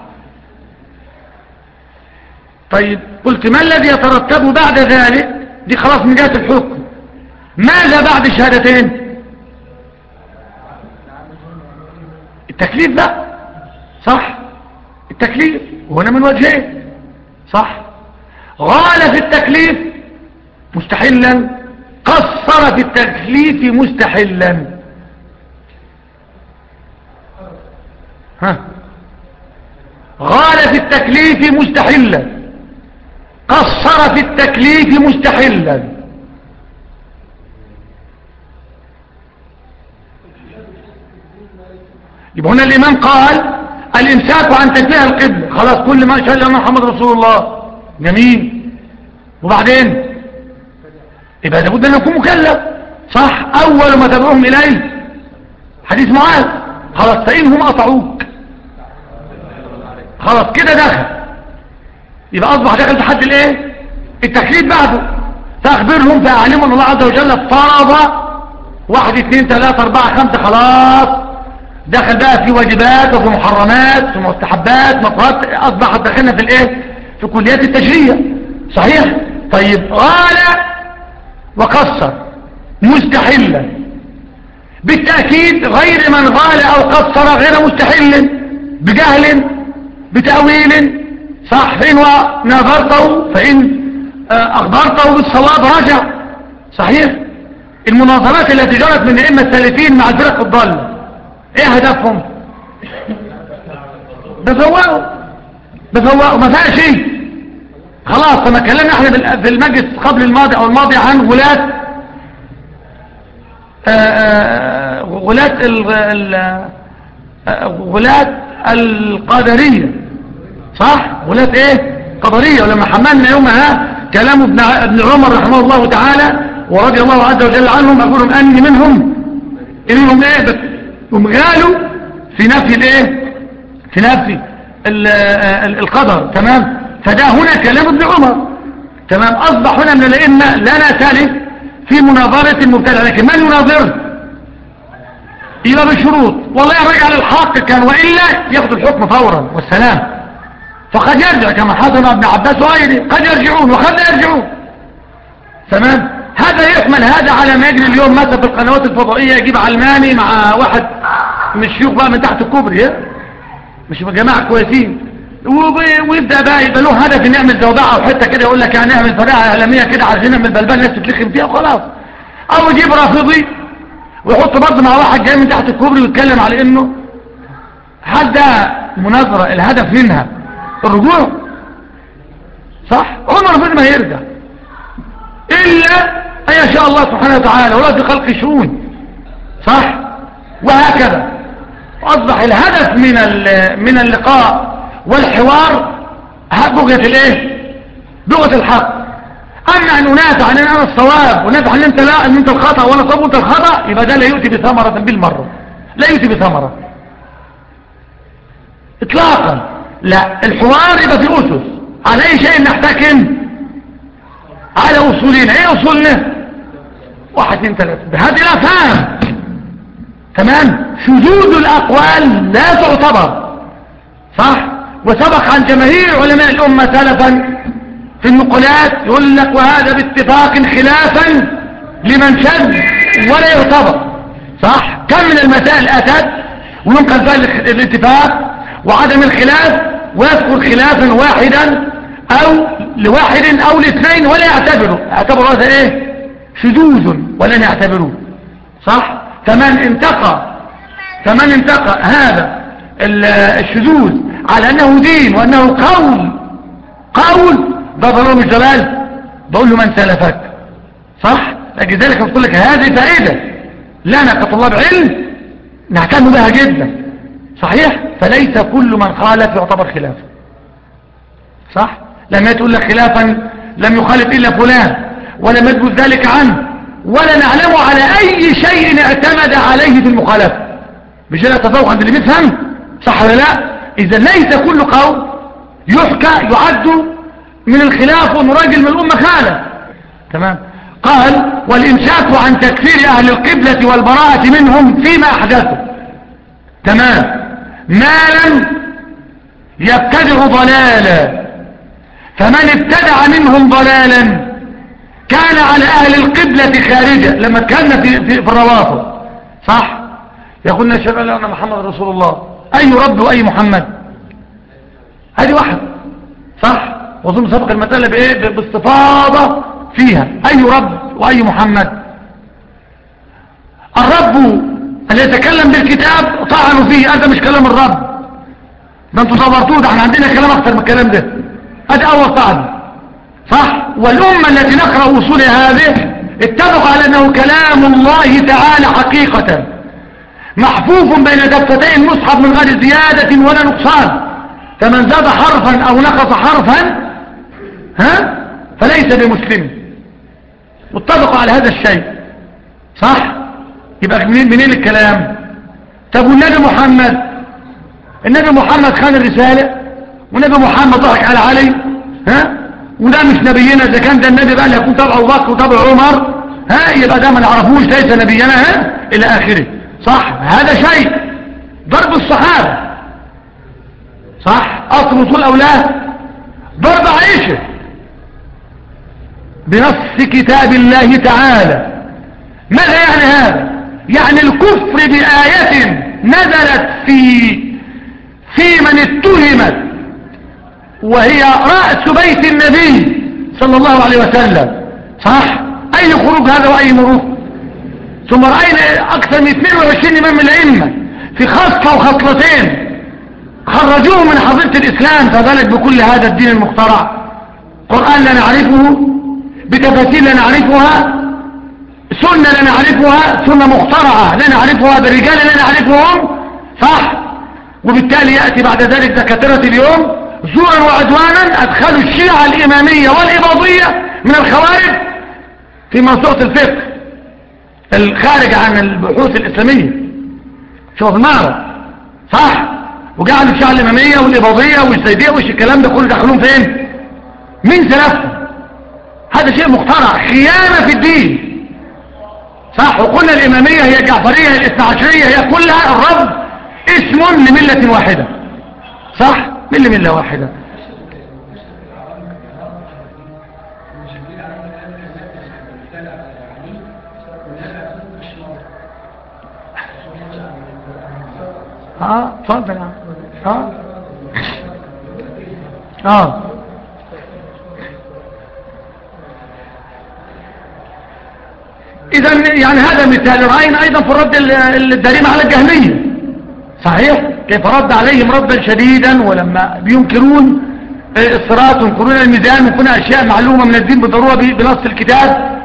طيب قلت ما الذي يترتب بعد ذلك؟ دي خلاص من جهة الحكم. ماذا بعد الشهادتين؟ التكليف بقى، صح؟ التكليف وهنا من وجهين، صح؟ غال في التكليف مستحلا، قصر في التكليف مستحلا. ها؟ غال في التكليف مستحلا قصر في التكليف مستحلا. يبقى هنا الإمام قال الإمساك عن تكبير القبلة، خلاص كل ما شهد أن محمد رسول الله، جميل. وبعدين يبقى لابد أن يكون مكلف، صح؟ أول ما تدعوهم إليه حديث معاذ، خلاص فإنهم أطعوك، خلاص كده دخل، يبقى أصبح دخل في حد الإيه؟ التكليف بعده. فأخبرهم فأعلموا أن الله عز وجل فرض واحد اثنين ثلاثة أربعة خمسة، خلاص دخل بقى في واجبات وفي محرمات وفي مستحبات مكروهات، أصبحت دخلنا في الإيه؟ في كليات التشريع، صحيح؟ طيب غال وقصر مستحلا، بالتأكيد غير من غال أو قصر غير مستحل بجهل بتأويل، صح؟ فإن ناظرته فإن أخبرته بالصواب رجع، صحيح؟ المناظرات التي جرت من الأئمة السالفين مع الفرق الضالة ايه هدفهم؟ بفوقوا بفوقوا ما فيها شيء، خلاص. فما كلمنا احنا في المجلس قبل الماضي او الماضي عن غلاة غلاة غلاة القادرية، صح؟ غلاة ايه؟ قدرية. ولما حملنا يومها كلام ابن ابن عمر رحمه الله تعالى ورضي الله عز وجل عنهم، اقولهم اني منهم انهم ايه بس هم قالوا في نفي الايه؟ في نفي القدر، تمام؟ فده هنا كلام ابن عمر، تمام؟ اصبح هنا من الائمه لا نسالف في مناظره المبتدع، لكن من يناظره يبقى بشروط، والله يرجع للحق كان والا ياخذ الحكم فورا والسلام. فقد يرجع كما حصل ابن عباس وغيره، قد يرجعون وقد لا يرجعون، تمام؟ هذا يحمل هذا على ما يجري اليوم مثلا في القنوات الفضائيه، يجيب علماني مع واحد من الشيوخ بقى من تحت الكوبري، مش جماعه كويسين، ويبدا بقى يبقى له هدف ان يعمل زوبعه او حته كده، يقول لك يعني نعمل فرقه اعلاميه كده عايزين نعمل بلبل ناس تتلخم فيها وخلاص. او يجيب رافضي ويحط برضه مع واحد جاي من تحت الكوبري ويتكلم على انه حد مناظره الهدف منها الرجوع، صح؟ عمر بن ما يرجع الا ان يشاء الله سبحانه وتعالى، ولا في خلق شؤون، صح؟ وهكذا. اصبح الهدف من من اللقاء والحوار بغية الايه؟ بغية الحق. اما ان انافع عن انا الصواب ونافع عن انت لا ان انت الخطأ وانا صواب وانت الخطأ، يبقى ده لا يؤتي بثمرة بالمرة، لا يؤتي بثمرة اطلاقا. لا، الحوار يبقى في اسس، على اي شيء نحتكم على اصولنا. ايه اصولنا؟ واحد اثنين ثلاثة، بهذه الافهام، تمام؟ شذوذ الاقوال لا تعتبر، صح؟ وسبق عن جماهير علماء الامه سلفا في النقلات يقول لك وهذا باتفاق خلافا لمن شذ ولا يعتبر، صح؟ كم من المسائل اتت وينقل فيها الاتفاق وعدم الخلاف، ويذكر خلافا واحدا او لواحد او لاثنين ولا يعتبروا، اعتبروا هذا ايه؟ شذوذ ولن يعتبروه، صح؟ فمن انتقى فمن انتقى هذا الشذوذ على انه دين وانه قول قول ده ضرر مش جلال، بقول له من سلفك، صح؟ لذلك قلت لك هذه فائده لنا كطلاب علم نهتم بها جدا، صحيح؟ فليس كل من خالف يعتبر خلافا، صح؟ لما تقول لك خلافا لم يخالف الا فلان ولم يثبت ذلك عنه ولا نعلم على اي شيء اعتمد عليه في المخالفه، مش لا تفوق عند اللي بيفهم، صح ولا لا؟ اذا ليس كل قول يحكى يعد من الخلاف ونراجل من الامه خالف، تمام؟ قال والامساك عن تكفير اهل القبلة والبراءة منهم فيما احدثوا، تمام؟ ما لم يبتدع ضلالا، فمن ابتدع منهم ضلالا كان على اهل القبلة خارجة. لما اتكلمنا في, في, في الروافض، صح؟ يقولنا الشباب لأن محمد رسول الله، اي رب واي محمد، هذه واحد، صح؟ وظن سبق المسألة بايه؟ باستفاضة فيها، اي رب واي محمد. الرب اللي يتكلم بالكتاب طعنوا فيه، هذا مش كلام الرب، ده انتوا صبرتوه، ده احنا عندنا كلام اكتر من الكلام ده، هذا اول طعن، صح. والأمة التي نقرأ أصول هذه اتفقوا على أنه كلام الله تعالى حقيقة محفوف بين دفتي المصحف من غير زيادة ولا نقصان، فمن زاد حرفا أو نقص حرفا ها فليس بمسلم. واتفقوا على هذا الشيء صح. يبقى منين منين الكلام؟ طب والنبي محمد، النبي محمد خان الرسالة، والنبي محمد ضحك على علي ها، وده مش نبينا. اذا كان ده النبي بقى اللي هيكون تبع ابو بكر وتبع عمر ها يبقى ده ما نعرفوش ليس نبينا ها الى اخره صح. هذا شيء. ضرب الصحابة صح، اصل وصول اولاد. ضرب عائشة بنص كتاب الله تعالى. ماذا يعني هذا؟ يعني الكفر بآية نزلت في في من اتهمت وهي رأس بيت النبي صلى الله عليه وسلم صح. اي خروج هذا واي مروج. ثم رأينا اكثر من اثنين وعشرين امام من الائمه في خصلة وخصلتين خرجوه من حظيرة الاسلام، فذلك بكل هذا الدين المخترع. قرآن لا نعرفه، بتفاسير لا نعرفها، سنة لا نعرفها، سنة مخترعة لا نعرفها، بالرجال لا نعرفهم صح. وبالتالي يأتي بعد ذلك دكاترة اليوم زورا وعدوانا أدخلوا الشيعة الإمامية والإباضية من الخوارج في موسوعة الفقه الخارج عن البحوث الإسلامية. شوف المعرض صح. وجعلوا الشيعة الإمامية والإباضية والسيدية وش الكلام ده كله دخلون فين؟ من سلفهم. هذا شيء مخترع، خيانة في الدين صح. وقلنا الإمامية هي الجعفرية هي الاثنى عشرية هي كلها الرب اسم لملة واحدة صح، من ملة واحدة. اه تفضل اه اه اذا يعني هذا مثال. رأينا ايضا في الرد الدريم على الجهمية صحيح كيف رد عليهم ردا شديدا، ولما بينكرون الصراط وينكرون الميزان وينكرون اشياء معلومة من الدين بالضرورة بنص الكتاب،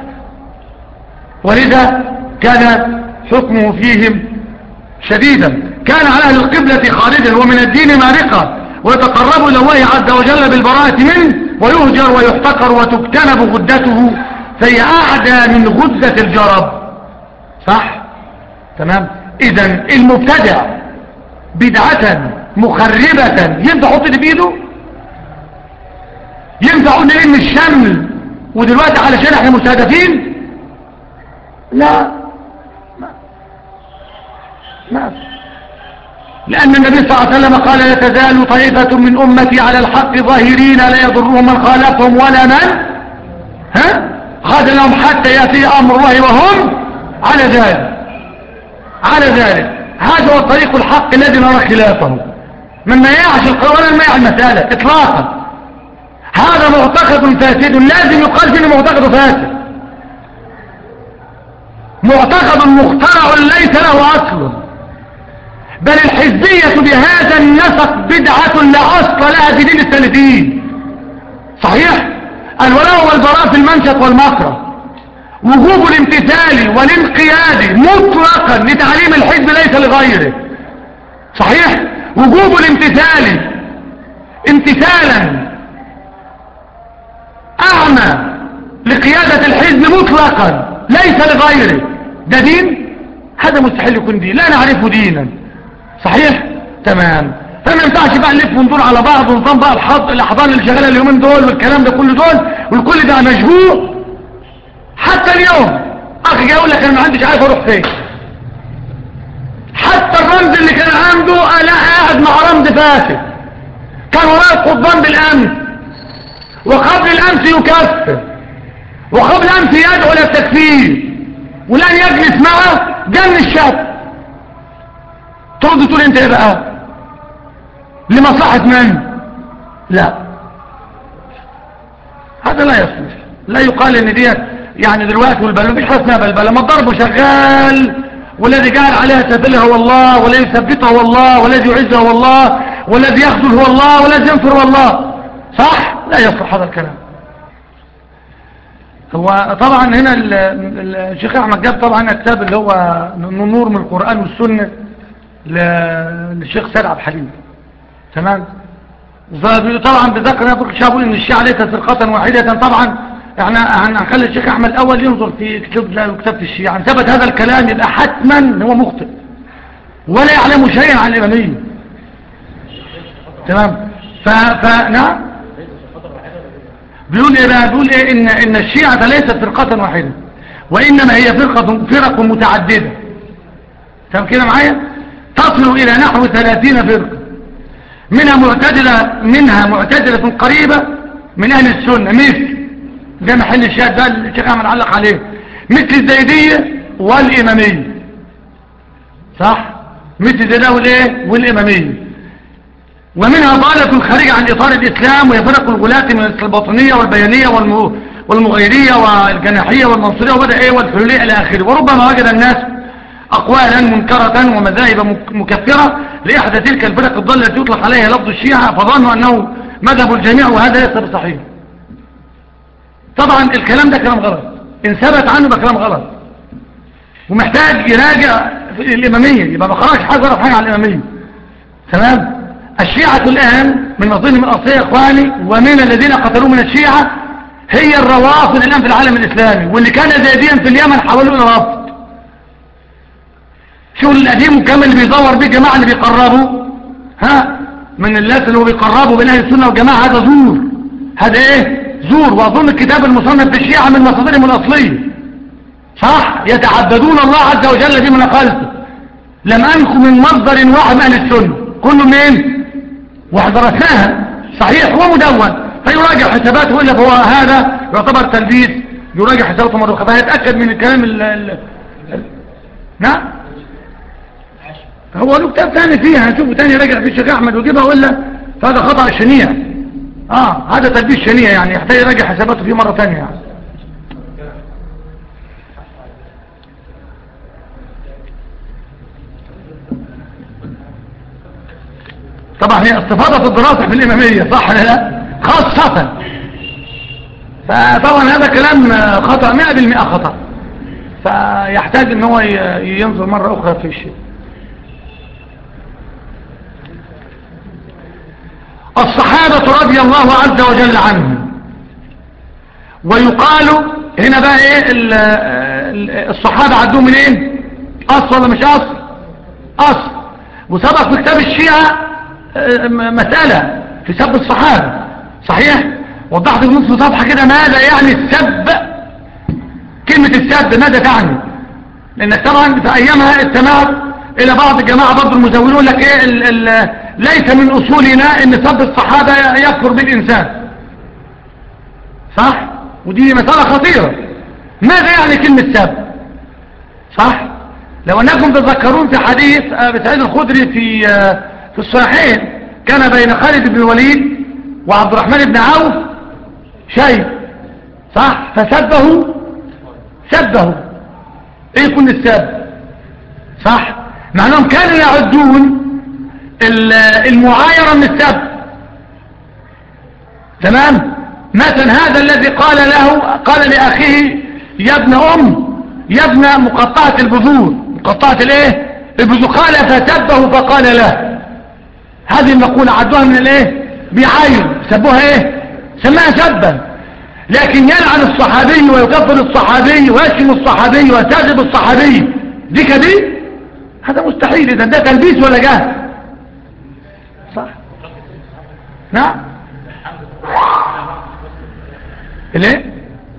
ولذا كان حكمه فيهم شديدا. كان على اهل القبلة خالدا ومن الدين مارقا ويتقرب الى الله عز وجل بالبراءة منه ويهجر ويحتقر وتجتنب غدته فهي اعدى من غدة الجرب صح تمام. اذا المبتدع بدعة مخربة ينفع حط دي بايده؟ ينفع نلم الشمل ودلوقتي علشان احنا مستهدفين؟ لا ما ما لأن النبي صلى الله عليه وسلم قال لا تزال طائفة من أمتي على الحق ظاهرين لا يضرهم من خالفهم ولا من ها خذلهم حتى يأتي أمر الله وهم على ذلك على ذلك. هذا هو طريق الحق الذي نرى خلافه من ما يعش القرآن ما يعش المسألة إطلاقا. هذا معتقد فاسد لازم يقال فيه معتقد فاسد، معتقد مخترع ليس له أصل. بل الحزبية بهذا النسق بدعة لا أصل لها في دين السلفيين صحيح. الولاء والبراء في المنشط والمكره، وجوب الامتثال والانقياد مطلقا لتعليم الحزب ليس لغيره صحيح. وجوب الامتثال امتثالا اعمى لقيادة الحزب مطلقا ليس لغيره، ده دين؟ هذا مستحيل يكون دين، لا نعرفه دينا صحيح تمام. فما ينفعش بقى نلف وندور على بعض ونظام بقى الحض الاحضان اللي شغاله اليومين دول والكلام ده كله دول والكل ده مشبوه. حتى اليوم اخي جاي يقول لك انا ما عنديش عارف اروح فين. حتى الرمز اللي كان عنده انا قاعد مع رمز فاسد كان وراه القضبان بالامس، وقبل الامس يكفر، وقبل الامس يدعو للتكفير، ولن يجلس معه جن الشاب. ترد تقول انت ايه بقى؟ لمصلحة من؟ لا هذا لا يصلح. لا يقال ان دي يعني دلوقتي والبلد مش حسنا بالبلد ما الضرب شغال، والذي جعل عليها سبيلها هو الله، والذي يثبتها هو الله، والذي يعزها هو الله، والذي يخذل هو الله، والذي ينصر هو الله صح. لا يصلح هذا الكلام. هو طبعا هنا ال- ال- الشيخ احمد جاب طبعا كتاب اللي هو نور من القرآن والسنة ل- للشيخ سيد عبد الحليم. تمام. طبعا بذكر انا بقول شابون ان الشيعة ليست فرقة واحدة. طبعا احنا هنخلي الشيخ احمد الاول ينظر في كتاب كتابة الشيعة. ان ثبت هذا الكلام يبقى حتما هو مخطئ ولا يعلم شيئا عن الامامية. تمام. ف... ف... نعم بيقول ايه بقى؟ بيقول ايه ان ان الشيعة ليست فرقة واحدة وانما هي فرقة فرق متعددة. تمام كده معايا؟ تصل الى نحو ثلاثين فرقة، منها معتدلة منها معتدلة قريبة من اهل السنة، مثل ده محل الشاهد ده الشيخ احمد علق عليه، مثل الزيدية والامامية. صح؟ مثل الزيدية والايه والامامية. ومنها ضالة خارجة عن إطار الإسلام، وهي فرق الغلاة من الباطنية والبيانية والمغيرية والجناحية والمنصورية وبدأ إيه والحلولية إلى آخره. وربما وجد الناس أقوالا منكرة ومذاهب مكفرة لإحدى تلك الفرق الضالة التي يطلق عليها لفظ الشيعة، فظنوا أنه مذهب الجميع، وهذا ليس بصحيح. طبعا الكلام ده كلام غلط، إن ثبت عنه ده كلام غلط ومحتاج يراجع في الإمامية، يبقى ما خرجش حاجة ولا حاجة على الإمامية. تمام. الشيعة الآن من نظير من أصلية إخواني ومن الذين قتلوا من الشيعة هي الروافض الآن في العالم الإسلامي، واللي كان زيديا في اليمن حولوا إلى رافض. شو القديم وكم اللي بيدور بيه الجماعة اللي بيقربوا ها من الناس اللي هو بيقربوا بين أهل السنة والجماعة، هذا زور. هذا إيه؟ زور. وأظن الكتاب المصنف بالشيعة من مصادرهم الأصلية. صح؟ يتعبدون الله عز وجل بما نقلته. لم أنخ من مصدر واحد من أهل السنة، كله منين؟ وحضرتناها صحيح ومدون، فيراجع حساباته، إلا فهو هذا يعتبر تلبيس. يراجع حساباته مرة أخرى فيتأكد من الكلام ال ال نعم. هو له كتاب ثاني فيها هنشوفه ثاني راجع في الشيخ أحمد وجيبها، ولا فهذا خطأ شنيع. آه هذا تلبيس شنيع يعني يحتاج يراجع حساباته فيه مرة ثانية يعني. طبعا هي استفاضة الدراسة في الإمامية صح لا خاصة، فطبعا هذا كلام خطأ مئة بالمئة خطأ، فيحتاج ان هو ينظر مرة أخرى في الشيء. الصحابة رضي الله عز وجل عنهم، ويقال هنا بقى ايه الصحابة عدوا من ايه؟ أصل ولا مش أصل؟ أصل. وسبق في كتاب الشيعة مسألة في سب الصحابة صحيح؟ وضحت في نصف صفحة كده ماذا يعني السب. كلمة السب ماذا تعني؟ لأنك طبعا في أيامها استمعت إلى بعض الجماعة برضو المزورون يقول لك إيه ال ال ليس من أصولنا إن سب الصحابة يكفر بالإنسان. صح؟ ودي مسألة خطيرة. ماذا يعني كلمة سب؟ صح؟ لو أنكم تذكرون في حديث سعيد الخدري في في الصحيحين، كان بين خالد بن الوليد وعبد الرحمن بن عوف شيء صح؟ فسبه سبه ايه يكون السب؟ صح؟ مع انهم كانوا يعدون المعايرة من السب. تمام؟ مثلا هذا الذي قال له قال لأخيه يا ابن أم يا ابن مقطعة البذور، مقطعة الايه؟ البذور، قال فسبه فقال له. هذه المقولة عدوها من الايه؟ بيعاير سبوها ايه؟ سماها سبا. لكن يلعن الصحابي ويكفر الصحابي ويشتم الصحابي ويستهزئ بالصحابي دي كبير؟ هذا مستحيل. اذا ده تلبيس ولا جهل؟ صح؟ نعم. ليه؟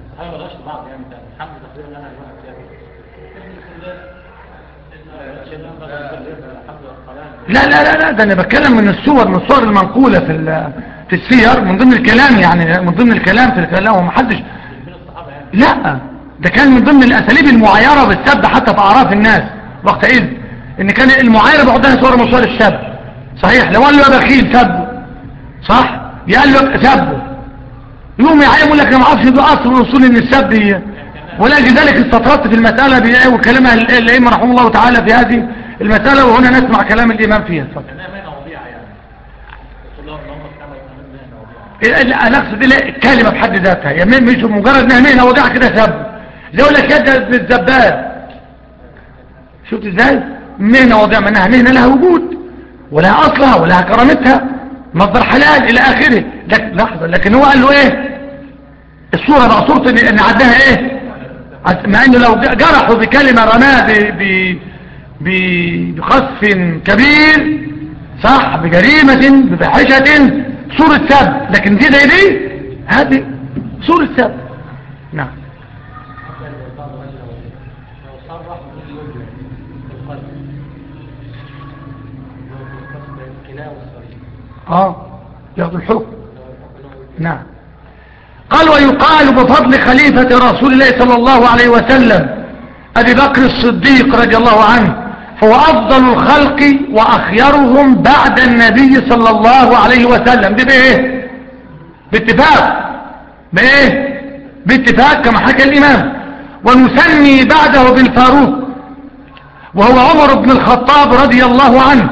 لا لا لا لا ده انا بتكلم من الصور من الصور المنقولة في في السير من ضمن الكلام، يعني من ضمن الكلام في الكلام ومحدش. لا ده كان من ضمن الاساليب المعايرة بالسب حتى في اعراف الناس وقتئذ، ان كان المعايرة بيقعدها صور من صور السب. صحيح؟ لو قال له يا بخيل سبه صح؟ يقال له سبه يوم يعيم يقول لك انا ما اعرفش ده اصل من اصول ان السب، ولكن ذلك استطردت في المسألة وكلمها الائمة رحمه الله تعالى في هذه المسألة، وهنا نسمع كلام الإمام فيها. انا اقصد الكلمه بحد ذاتها، يعني مش مجرد انها مهنه وضعها كده سب، زي اقول لك يد ابن الزبال، شفت ازاي؟ مهنه وضع منها مهنه لها وجود ولها اصلها ولها كرامتها، مصدر حلال الى اخره. لكن لحظه، لكن هو قال له ايه الصوره بقى؟ صوره ان عدها ايه؟ مع انه لو جرحوا بكلمه رماه بقذف كبير صح، بجريمه بفاحشه، صوره سب، لكن دي زي دي هذه صوره سب. نعم. اه ياخذ الحكم. نعم. قال ويقال بفضل خليفة رسول الله صلى الله عليه وسلم أبي بكر الصديق رضي الله عنه، فهو أفضل الخلق وأخيرهم بعد النبي صلى الله عليه وسلم. دي بإيه؟ باتفاق. بإيه؟ باتفاق كما حكى الإمام. ونسمي بعده بالفاروق، وهو عمر بن الخطاب رضي الله عنه،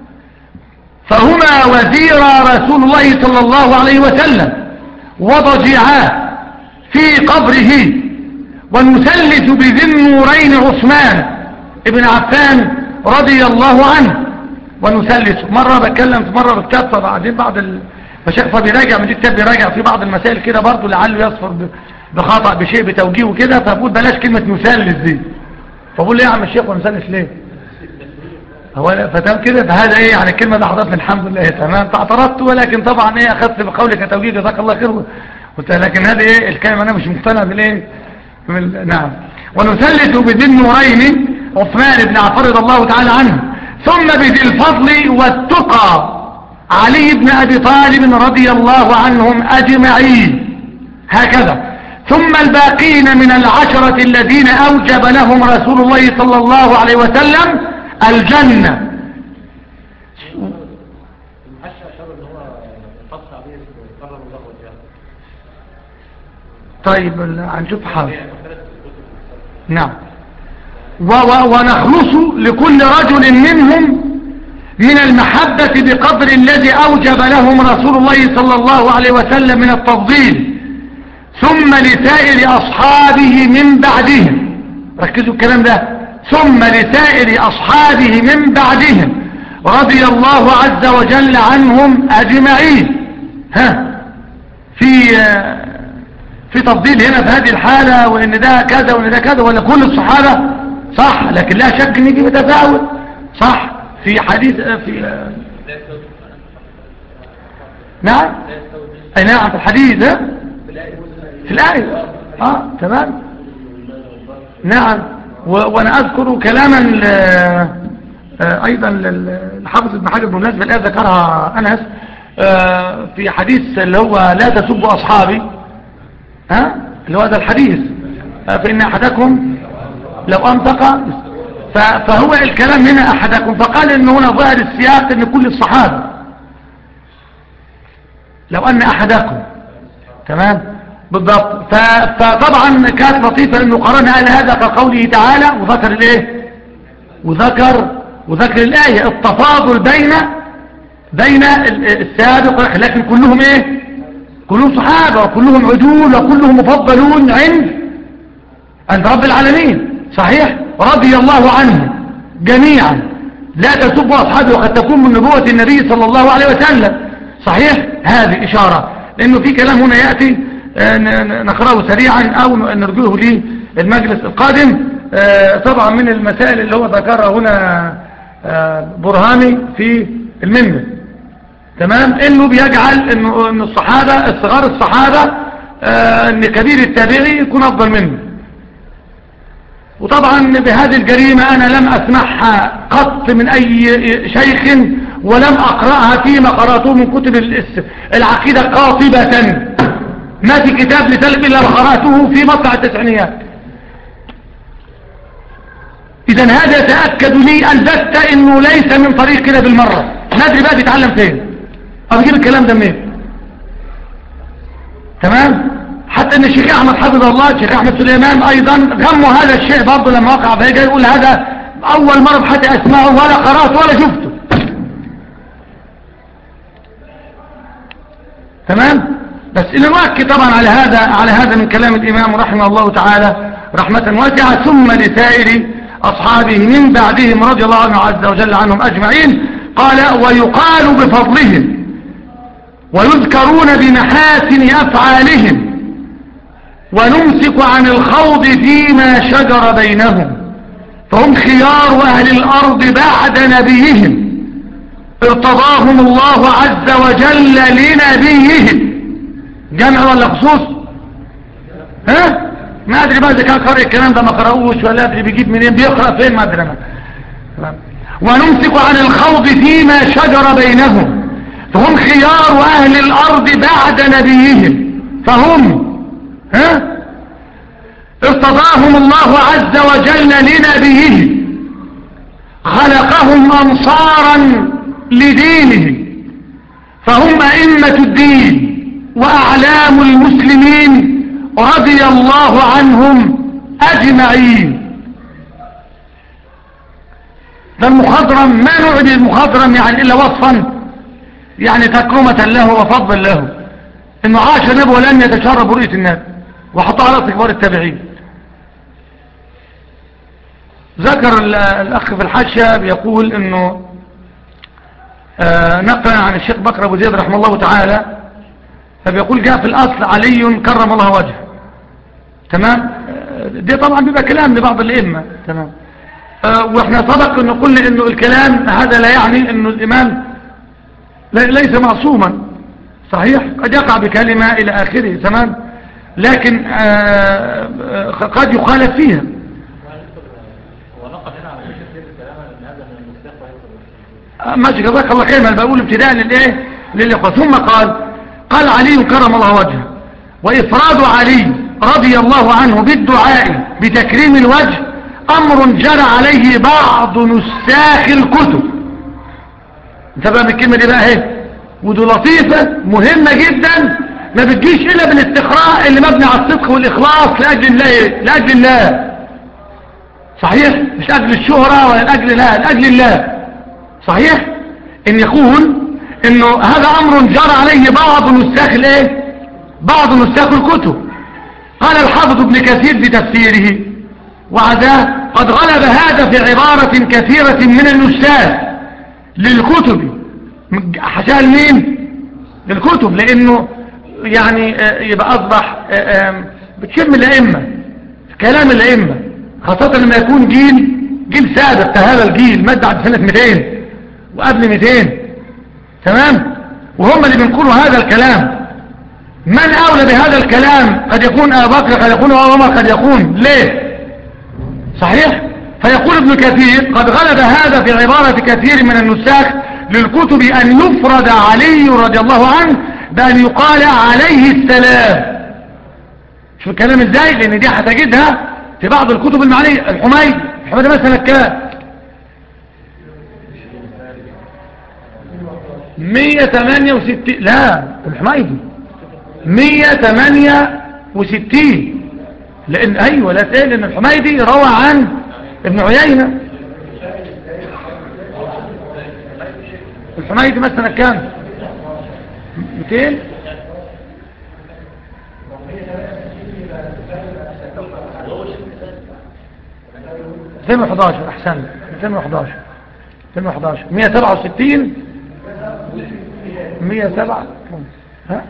فهما وزير رسول الله صلى الله عليه وسلم وضجعاه في قبره. ونثلث بذي النورين عثمان ابن عفان رضي الله عنه. ونثلث مرة بتكلم في مرة بالكتاب، فبعدين بعض المشايخ فبيراجع من دي الكتاب، بيراجع في بعض المسائل كده برضه لعله يصفر بخطأ بشيء بتوجيه وكده، فبقول بلاش كلمة نثلث دي، فبقول ليه يا عم الشيخ ونثلث ليه؟ هو فتام كده، فهذا ايه يعني الكلمة ده حضرتني الحمد لله تمام، فاعترضت، ولكن طبعا ايه اخذت بقولك توجيه جزاك الله خير، لكن هذه ايه الكلمة انا مش مقتنع بالايه. نعم. ونثلث بذي النورين عثمان بن عفان رضي الله تعالى عنه، ثم بذي الفضل والتقى علي بن ابي طالب رضي الله عنهم اجمعين، هكذا. ثم الباقين من العشرة الذين اوجب لهم رسول الله صلى الله عليه وسلم الجنة. طيب هنشوف حاجة. نعم. ونخلص لكل رجل منهم من المحبة بقدر الذي أوجب لهم رسول الله صلى الله عليه وسلم من التفضيل، ثم لسائر أصحابه من بعدهم. ركزوا الكلام ده، ثم لسائر أصحابه من بعدهم رضي الله عز وجل عنهم أجمعين. ها في في تفضيل هنا في هذه الحالة، وإن ده كذا وإن ده كذا، ولا كل الصحابة صح، لكن لا شك إن يجي متفاوت صح في حديث في نعم أي نعم في الحديث ها في الآية اه تمام. نعم. وانا اذكر كلاما ل... ايضا للحافظ ابن حجر بالمناسبه الايه ذكرها انس في حديث اللي هو لا تسبوا اصحابي، ها اللي هو هذا الحديث، فان احدكم لو انطق، فهو الكلام هنا احدكم، فقال ان هنا ظاهر السياق ان كل الصحابه، لو ان احدكم تمام بالضبط. فطبعا كانت لطيفة انه قرأنا على هذا كقوله تعالى، وذكر الايه وذكر وذكر الآية التفاضل بين بين السابق، لكن كلهم ايه كلهم صحابة وكلهم عدول وكلهم مفضلون عند عند رب العالمين صحيح، رضي الله عنهم جميعا. لا تسبوا أصحابه وقد تكون من نبوة النبي صلى الله عليه وسلم صحيح. هذه إشارة لأنه في كلام هنا يأتي نقرأه سريعا أو نرجوه للمجلس القادم. طبعا من المسائل اللي هو ذكرها هنا برهاني في المنة تمام، انه بيجعل انه ان الصحابة الصغار الصحابة ان كبير التابعي يكون افضل منه. وطبعا بهذه الجريمة انا لم اسمعها قط من اي شيخ، ولم اقرأها فيما قرأته من كتب العقيدة قاطبة. ما في كتاب لسلف إلا وقرأته في مطلع التسعينيات. إذن هذا يتأكد لي البتة إنه ليس من طريق كده بالمرة. ندري بقى بيتعلم فين أو بيجيب الكلام ده منين. تمام. حتى إن الشيخ أحمد حفظه الله الشيخ أحمد سليمان أيضا غموا هذا الشيء برضه لما وقع بيجي يقول هذا أول مرة حتى أسمعه ولا قرأت ولا شفته. تمام. اللي نؤكد طبعا على هذا على هذا من كلام الإمام رحمه الله تعالى رحمة واسعة، ثم لسائر أصحابه من بعدهم رضي الله عنه عز وجل عنهم أجمعين. قال ويقال بفضلهم ويذكرون بمحاسن أفعالهم ونمسك عن الخوض فيما شجر بينهم، فهم خيار أهل الأرض بعد نبيهم ارتضاهم الله عز وجل لنبيهم. جمع ولا خصوص؟ ها؟ ما أدري بقى إذا كان قرأ الكلام ده ما قرأوش ولا أدري بيجيب منين بيقرأ فين ما أدري. ونمسك عن الخوض فيما شجر بينهم فهم خيار أهل الأرض بعد نبيهم، فهم ها ارتضاهم الله عز وجل لنبيه خلقهم أنصارا لدينه، فهم أئمة الدين وأعلام المسلمين رضي الله عنهم أجمعين. ده المخضرم ما نعدي المخضرم يعني إلا وصفا يعني تكرمة له وفضل له إنه عاش نبي ولم يتشرب رؤية الناس وحطوا على كبار التابعين. ذكر الأخ في الحاشية بيقول إنه آه نقلا عن الشيخ بكر أبو زيد رحمه الله تعالى، فبيقول جاء في الأصل علي كرم الله وجهه. تمام. دي طبعا بيبقى كلام لبعض الأئمة. تمام. آه واحنا سبق انه قلنا انه الكلام هذا لا يعني انه الإمام ليس معصوما، صحيح قد يقع بكلمة إلى آخره. تمام. لكن آه آه قد يخالف فيها. ماشي جزاك الله خير. ما بقول ابتداء للايه للاخوه. ثم قال قال علي كرم الله وجهه وافراد علي رضي الله عنه بالدعاء بتكريم الوجه امر جرى عليه بعض نساخ الكتب. انت بقى بالكلمه دي بقى اهي، ودي لطيفه مهمه جدا ما بتجيش الا بالاستقراء اللي مبني على الصدق والاخلاص لاجل الله لاجل الله صحيح، مش لاجل الشهره ولا لاجل لا لاجل الله. صحيح ان يقول انه هذا امر جرى عليه بعض نساخ الايه بعض نساخ الكتب. قال الحافظ ابن كثير في تفسيره وعداه قد غلب هذا في عبارة كثيرة من النساخ للكتب. حشاها لمين؟ للكتب، لانه يعني يبقى اصبح بتشم الائمة كلام الائمة، خاصة لما يكون جيل جيل سابق هذا الجيل مد عند سنة مئتين وقبل مئتين. تمام. وهم اللي بينقلوا هذا الكلام. من اولى بهذا الكلام؟ قد يكون ابو بكر، قد يكون عمر، قد يكون ليه. صحيح. فيقول ابن كثير قد غلب هذا في عبارة كثير من النساخ للكتب ان يفرد علي رضي الله عنه بان يقال عليه السلام. شوف الكلام ازاي، لان دي هتجدها في بعض الكتب المعنية. الحميد الحميد مثلا كام؟ مية تمانية وستين. لا الحميدي مية تمانية وستين. لان ايوه لا تقل ان الحميدي روى عن ابن عيينة. الحميدي مثلا كام؟ مئتين. مئتين وحداشر. احسن. مئتين وحداشر. مئتين وحداشر. مية سبعة وستين. مية سبعة. ها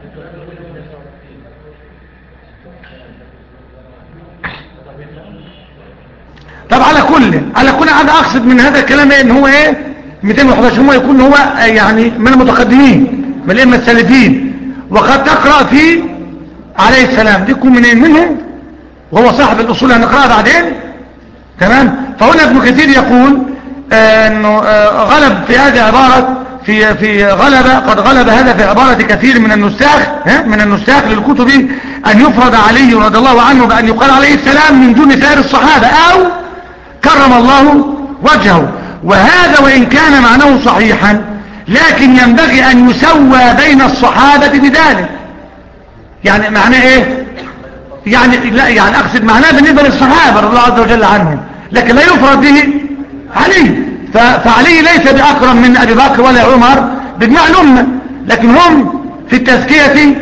طب على كل على كل انا اقصد من هذا الكلام ان هو ايه مئتين وحداشر هو يكون هو يعني من المتقدمين من الائمه السالفين، وقد تقرا في عليه السلام دي يكون منين منهم وهو صاحب الاصول هنقراها بعدين. تمام. فهنا ابن كثير يقول آه انه آه غلب في هذه عباره في في غلب قد غلب هذا في عبارة كثير من النساخ من النساخ للكتب أن يفرض علي رضي الله عنه بأن يقال عليه السلام من دون سائر الصحابة أو كرم الله وجهه. وهذا وإن كان معناه صحيحا لكن ينبغي أن يسوى بين الصحابة بذلك. يعني معناه إيه؟ يعني لا يعني أقصد معناه بالنسبة للصحابة رضي الله عز وجل عنهم، لكن لا يفرض به علي. فعلي ليس بأكرم من أبي بكر ولا عمر بمعنى الأمة، لكن هم في التزكية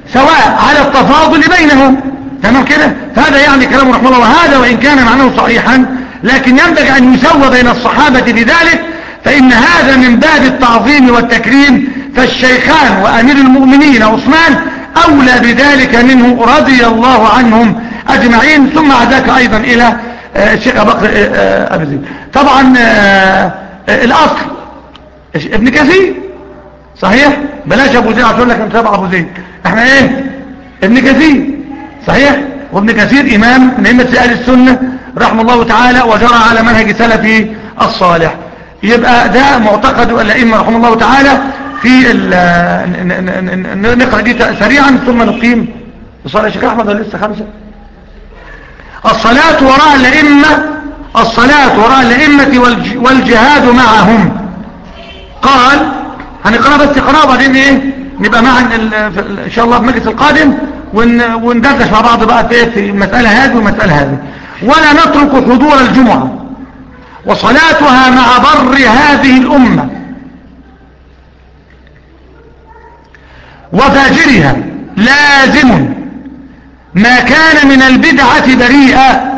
سواء على التفاضل بينهم. تمام كده؟ فهذا يعني كلام رحمه الله، وهذا وإن كان معناه صحيحا لكن ينبغي أن يسوى بين الصحابة بذلك، فإن هذا من باب التعظيم والتكريم، فالشيخان وأمير المؤمنين عثمان أولى بذلك منه رضي الله عنهم أجمعين. ثم عداك أيضا إلى الشيخ أبو بكر أبي زيد. طبعا الأصل ابن كثير صحيح، بلاش أبو زيد عشان لك متابع أبو زيد، احنا ايه ابن كثير صحيح. وابن كثير إمام من أئمة أهل السنة رحمه الله تعالى، وجرى على منهج سلفه الصالح. يبقى ده معتقد الأئمة رحمه الله تعالى. في نقرأ دي سريعا ثم نقيم الصلاة. يا شيخ أحمد ولا لسه خمسة؟ الصلاة وراء الأئمة، الصلاة وراء الأئمة والجهاد معهم. قال هنقرأ بس قراءة وبعدين ايه نبقى معا ان شاء الله في المجلس القادم وندردش مع بعض بقى في المسألة هذه والمسألة هذه. ولا نترك حضور الجمعة وصلاتها مع بر هذه الأمة وفاجرها لازم ما كان من البدعة بريئة.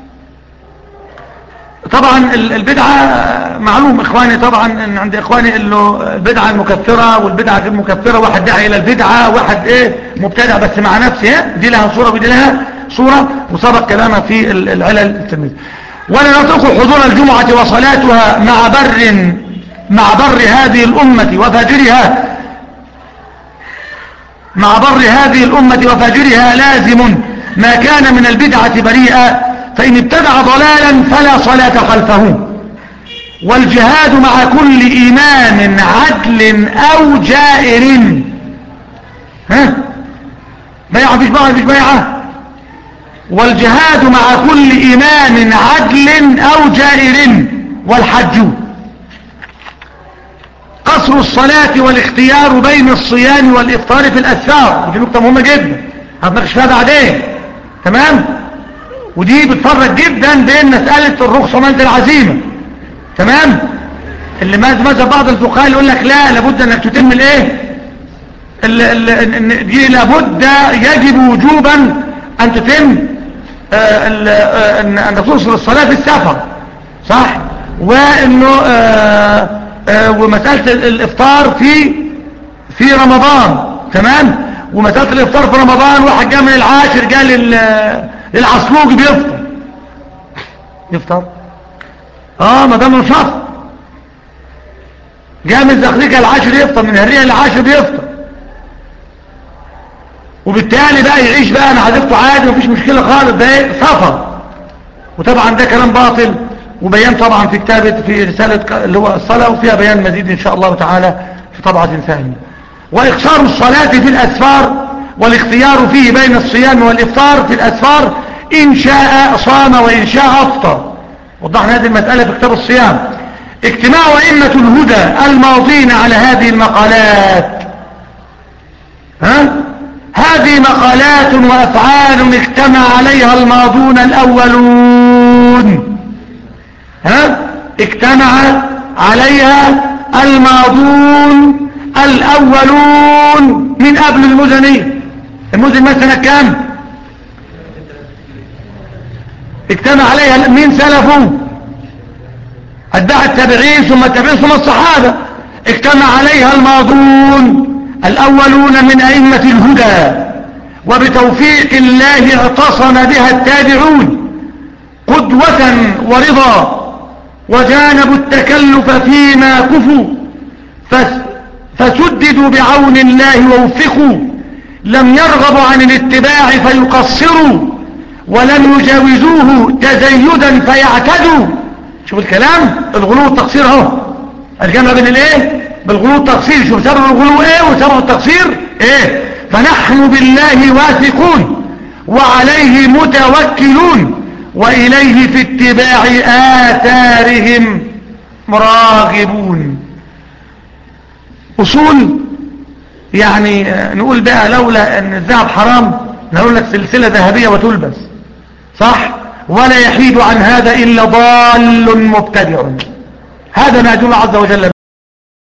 طبعا البدعة معلوم إخواني، طبعا عند إخواني إنه البدعة المكفرة والبدعة غير مكفرة، واحد داعي إلى البدعة واحد إيه مبتدع بس مع نفسه، دي لها صورة ودي لها صورة، وسبق كلامها في العلل التلميذ. ولا نترك حضور الجمعة وصلاتها مع بر مع بر هذه الأمة وفاجرها مع بر هذه الأمة وفاجرها لازم ما كان من البدعة بريئة، فإن ابتدع ضلالا فلا صلاة خلفه. والجهاد مع كل إمام عدل أو جائر. ها بيعة فيش بيعة فيش بيعة. والجهاد مع كل إمام عدل أو جائر. والحج قصر الصلاة والاختيار بين الصيام والإفطار في الأسفار، ودي نقطة مهمة جدا هتناقش فيها بعدين. تمام. ودي بتفرق جدا بين مسألة الرخصة ومنزل العزيمة. تمام. اللي ماذا بعض الفقهاء يقول لك لا لابد انك تتم الايه دي لابد يجب وجوبا ان تتم ان توصل الصلاة في السفر صح، وانه ومسألة الافطار في في رمضان. تمام. ومسألة الافطار في رمضان واحد جاء من العاشر قال للعصلوج بيفطر يفطر اه ما دام شهر جاء من زخريكة العاشر يفطر، من هرية العاشر بيفطر، وبالتالي بقى يعيش بقى انا حذفته عادي مفيش مشكلة خالص، ده سفر. وطبعا ده كلام باطل، وبيان طبعا في كتابة في رسالة اللي هو الصلاة، وفيها بيان مزيد ان شاء الله تعالى في طبعة ثانية. واقصار الصلاة في الاسفار والاختيار فيه بين الصيام والافطار في الاسفار، ان شاء صام وان شاء افطر. وضحنا هذه المسألة في كتاب الصيام. اجتماع ائمة الهدى الماضين على هذه المقالات. ها هذه مقالات وافعال اجتمع عليها الماضون الاولون. ها اجتمع عليها الماضون الاولون من قبل المزني. المزني مثلا كام اجتمع عليها من سلفه اتباع التابعين ثم التابعين ثم الصحابة. اجتمع عليها الماضون الأولون من أئمة الهدى، وبتوفيق الله اعتصم بها التابعون قدوة ورضا، وجانبوا التكلف فيما كفوا فسددوا بعون الله ووفقوا. لم يرغبوا عن الاتباع فيقصروا، ولم يجاوزوه تزيدا فيعتدوا. شوف الكلام، الغلو والتقصير اهو الجمع بين الايه بالغلو والتقصير. شوف سبب الغلو ايه وسبب التقصير ايه. فنحن بالله واثقون وعليه متوكلون، واليه في اتباع آثارهم مراغبون. اصول يعني نقول بقى لولا ان الذهب حرام نقول لك سلسلة ذهبية وتلبس صح، ولا يحيد عن هذا إلا ضال مبتدع. هذا ما يدل عز وجل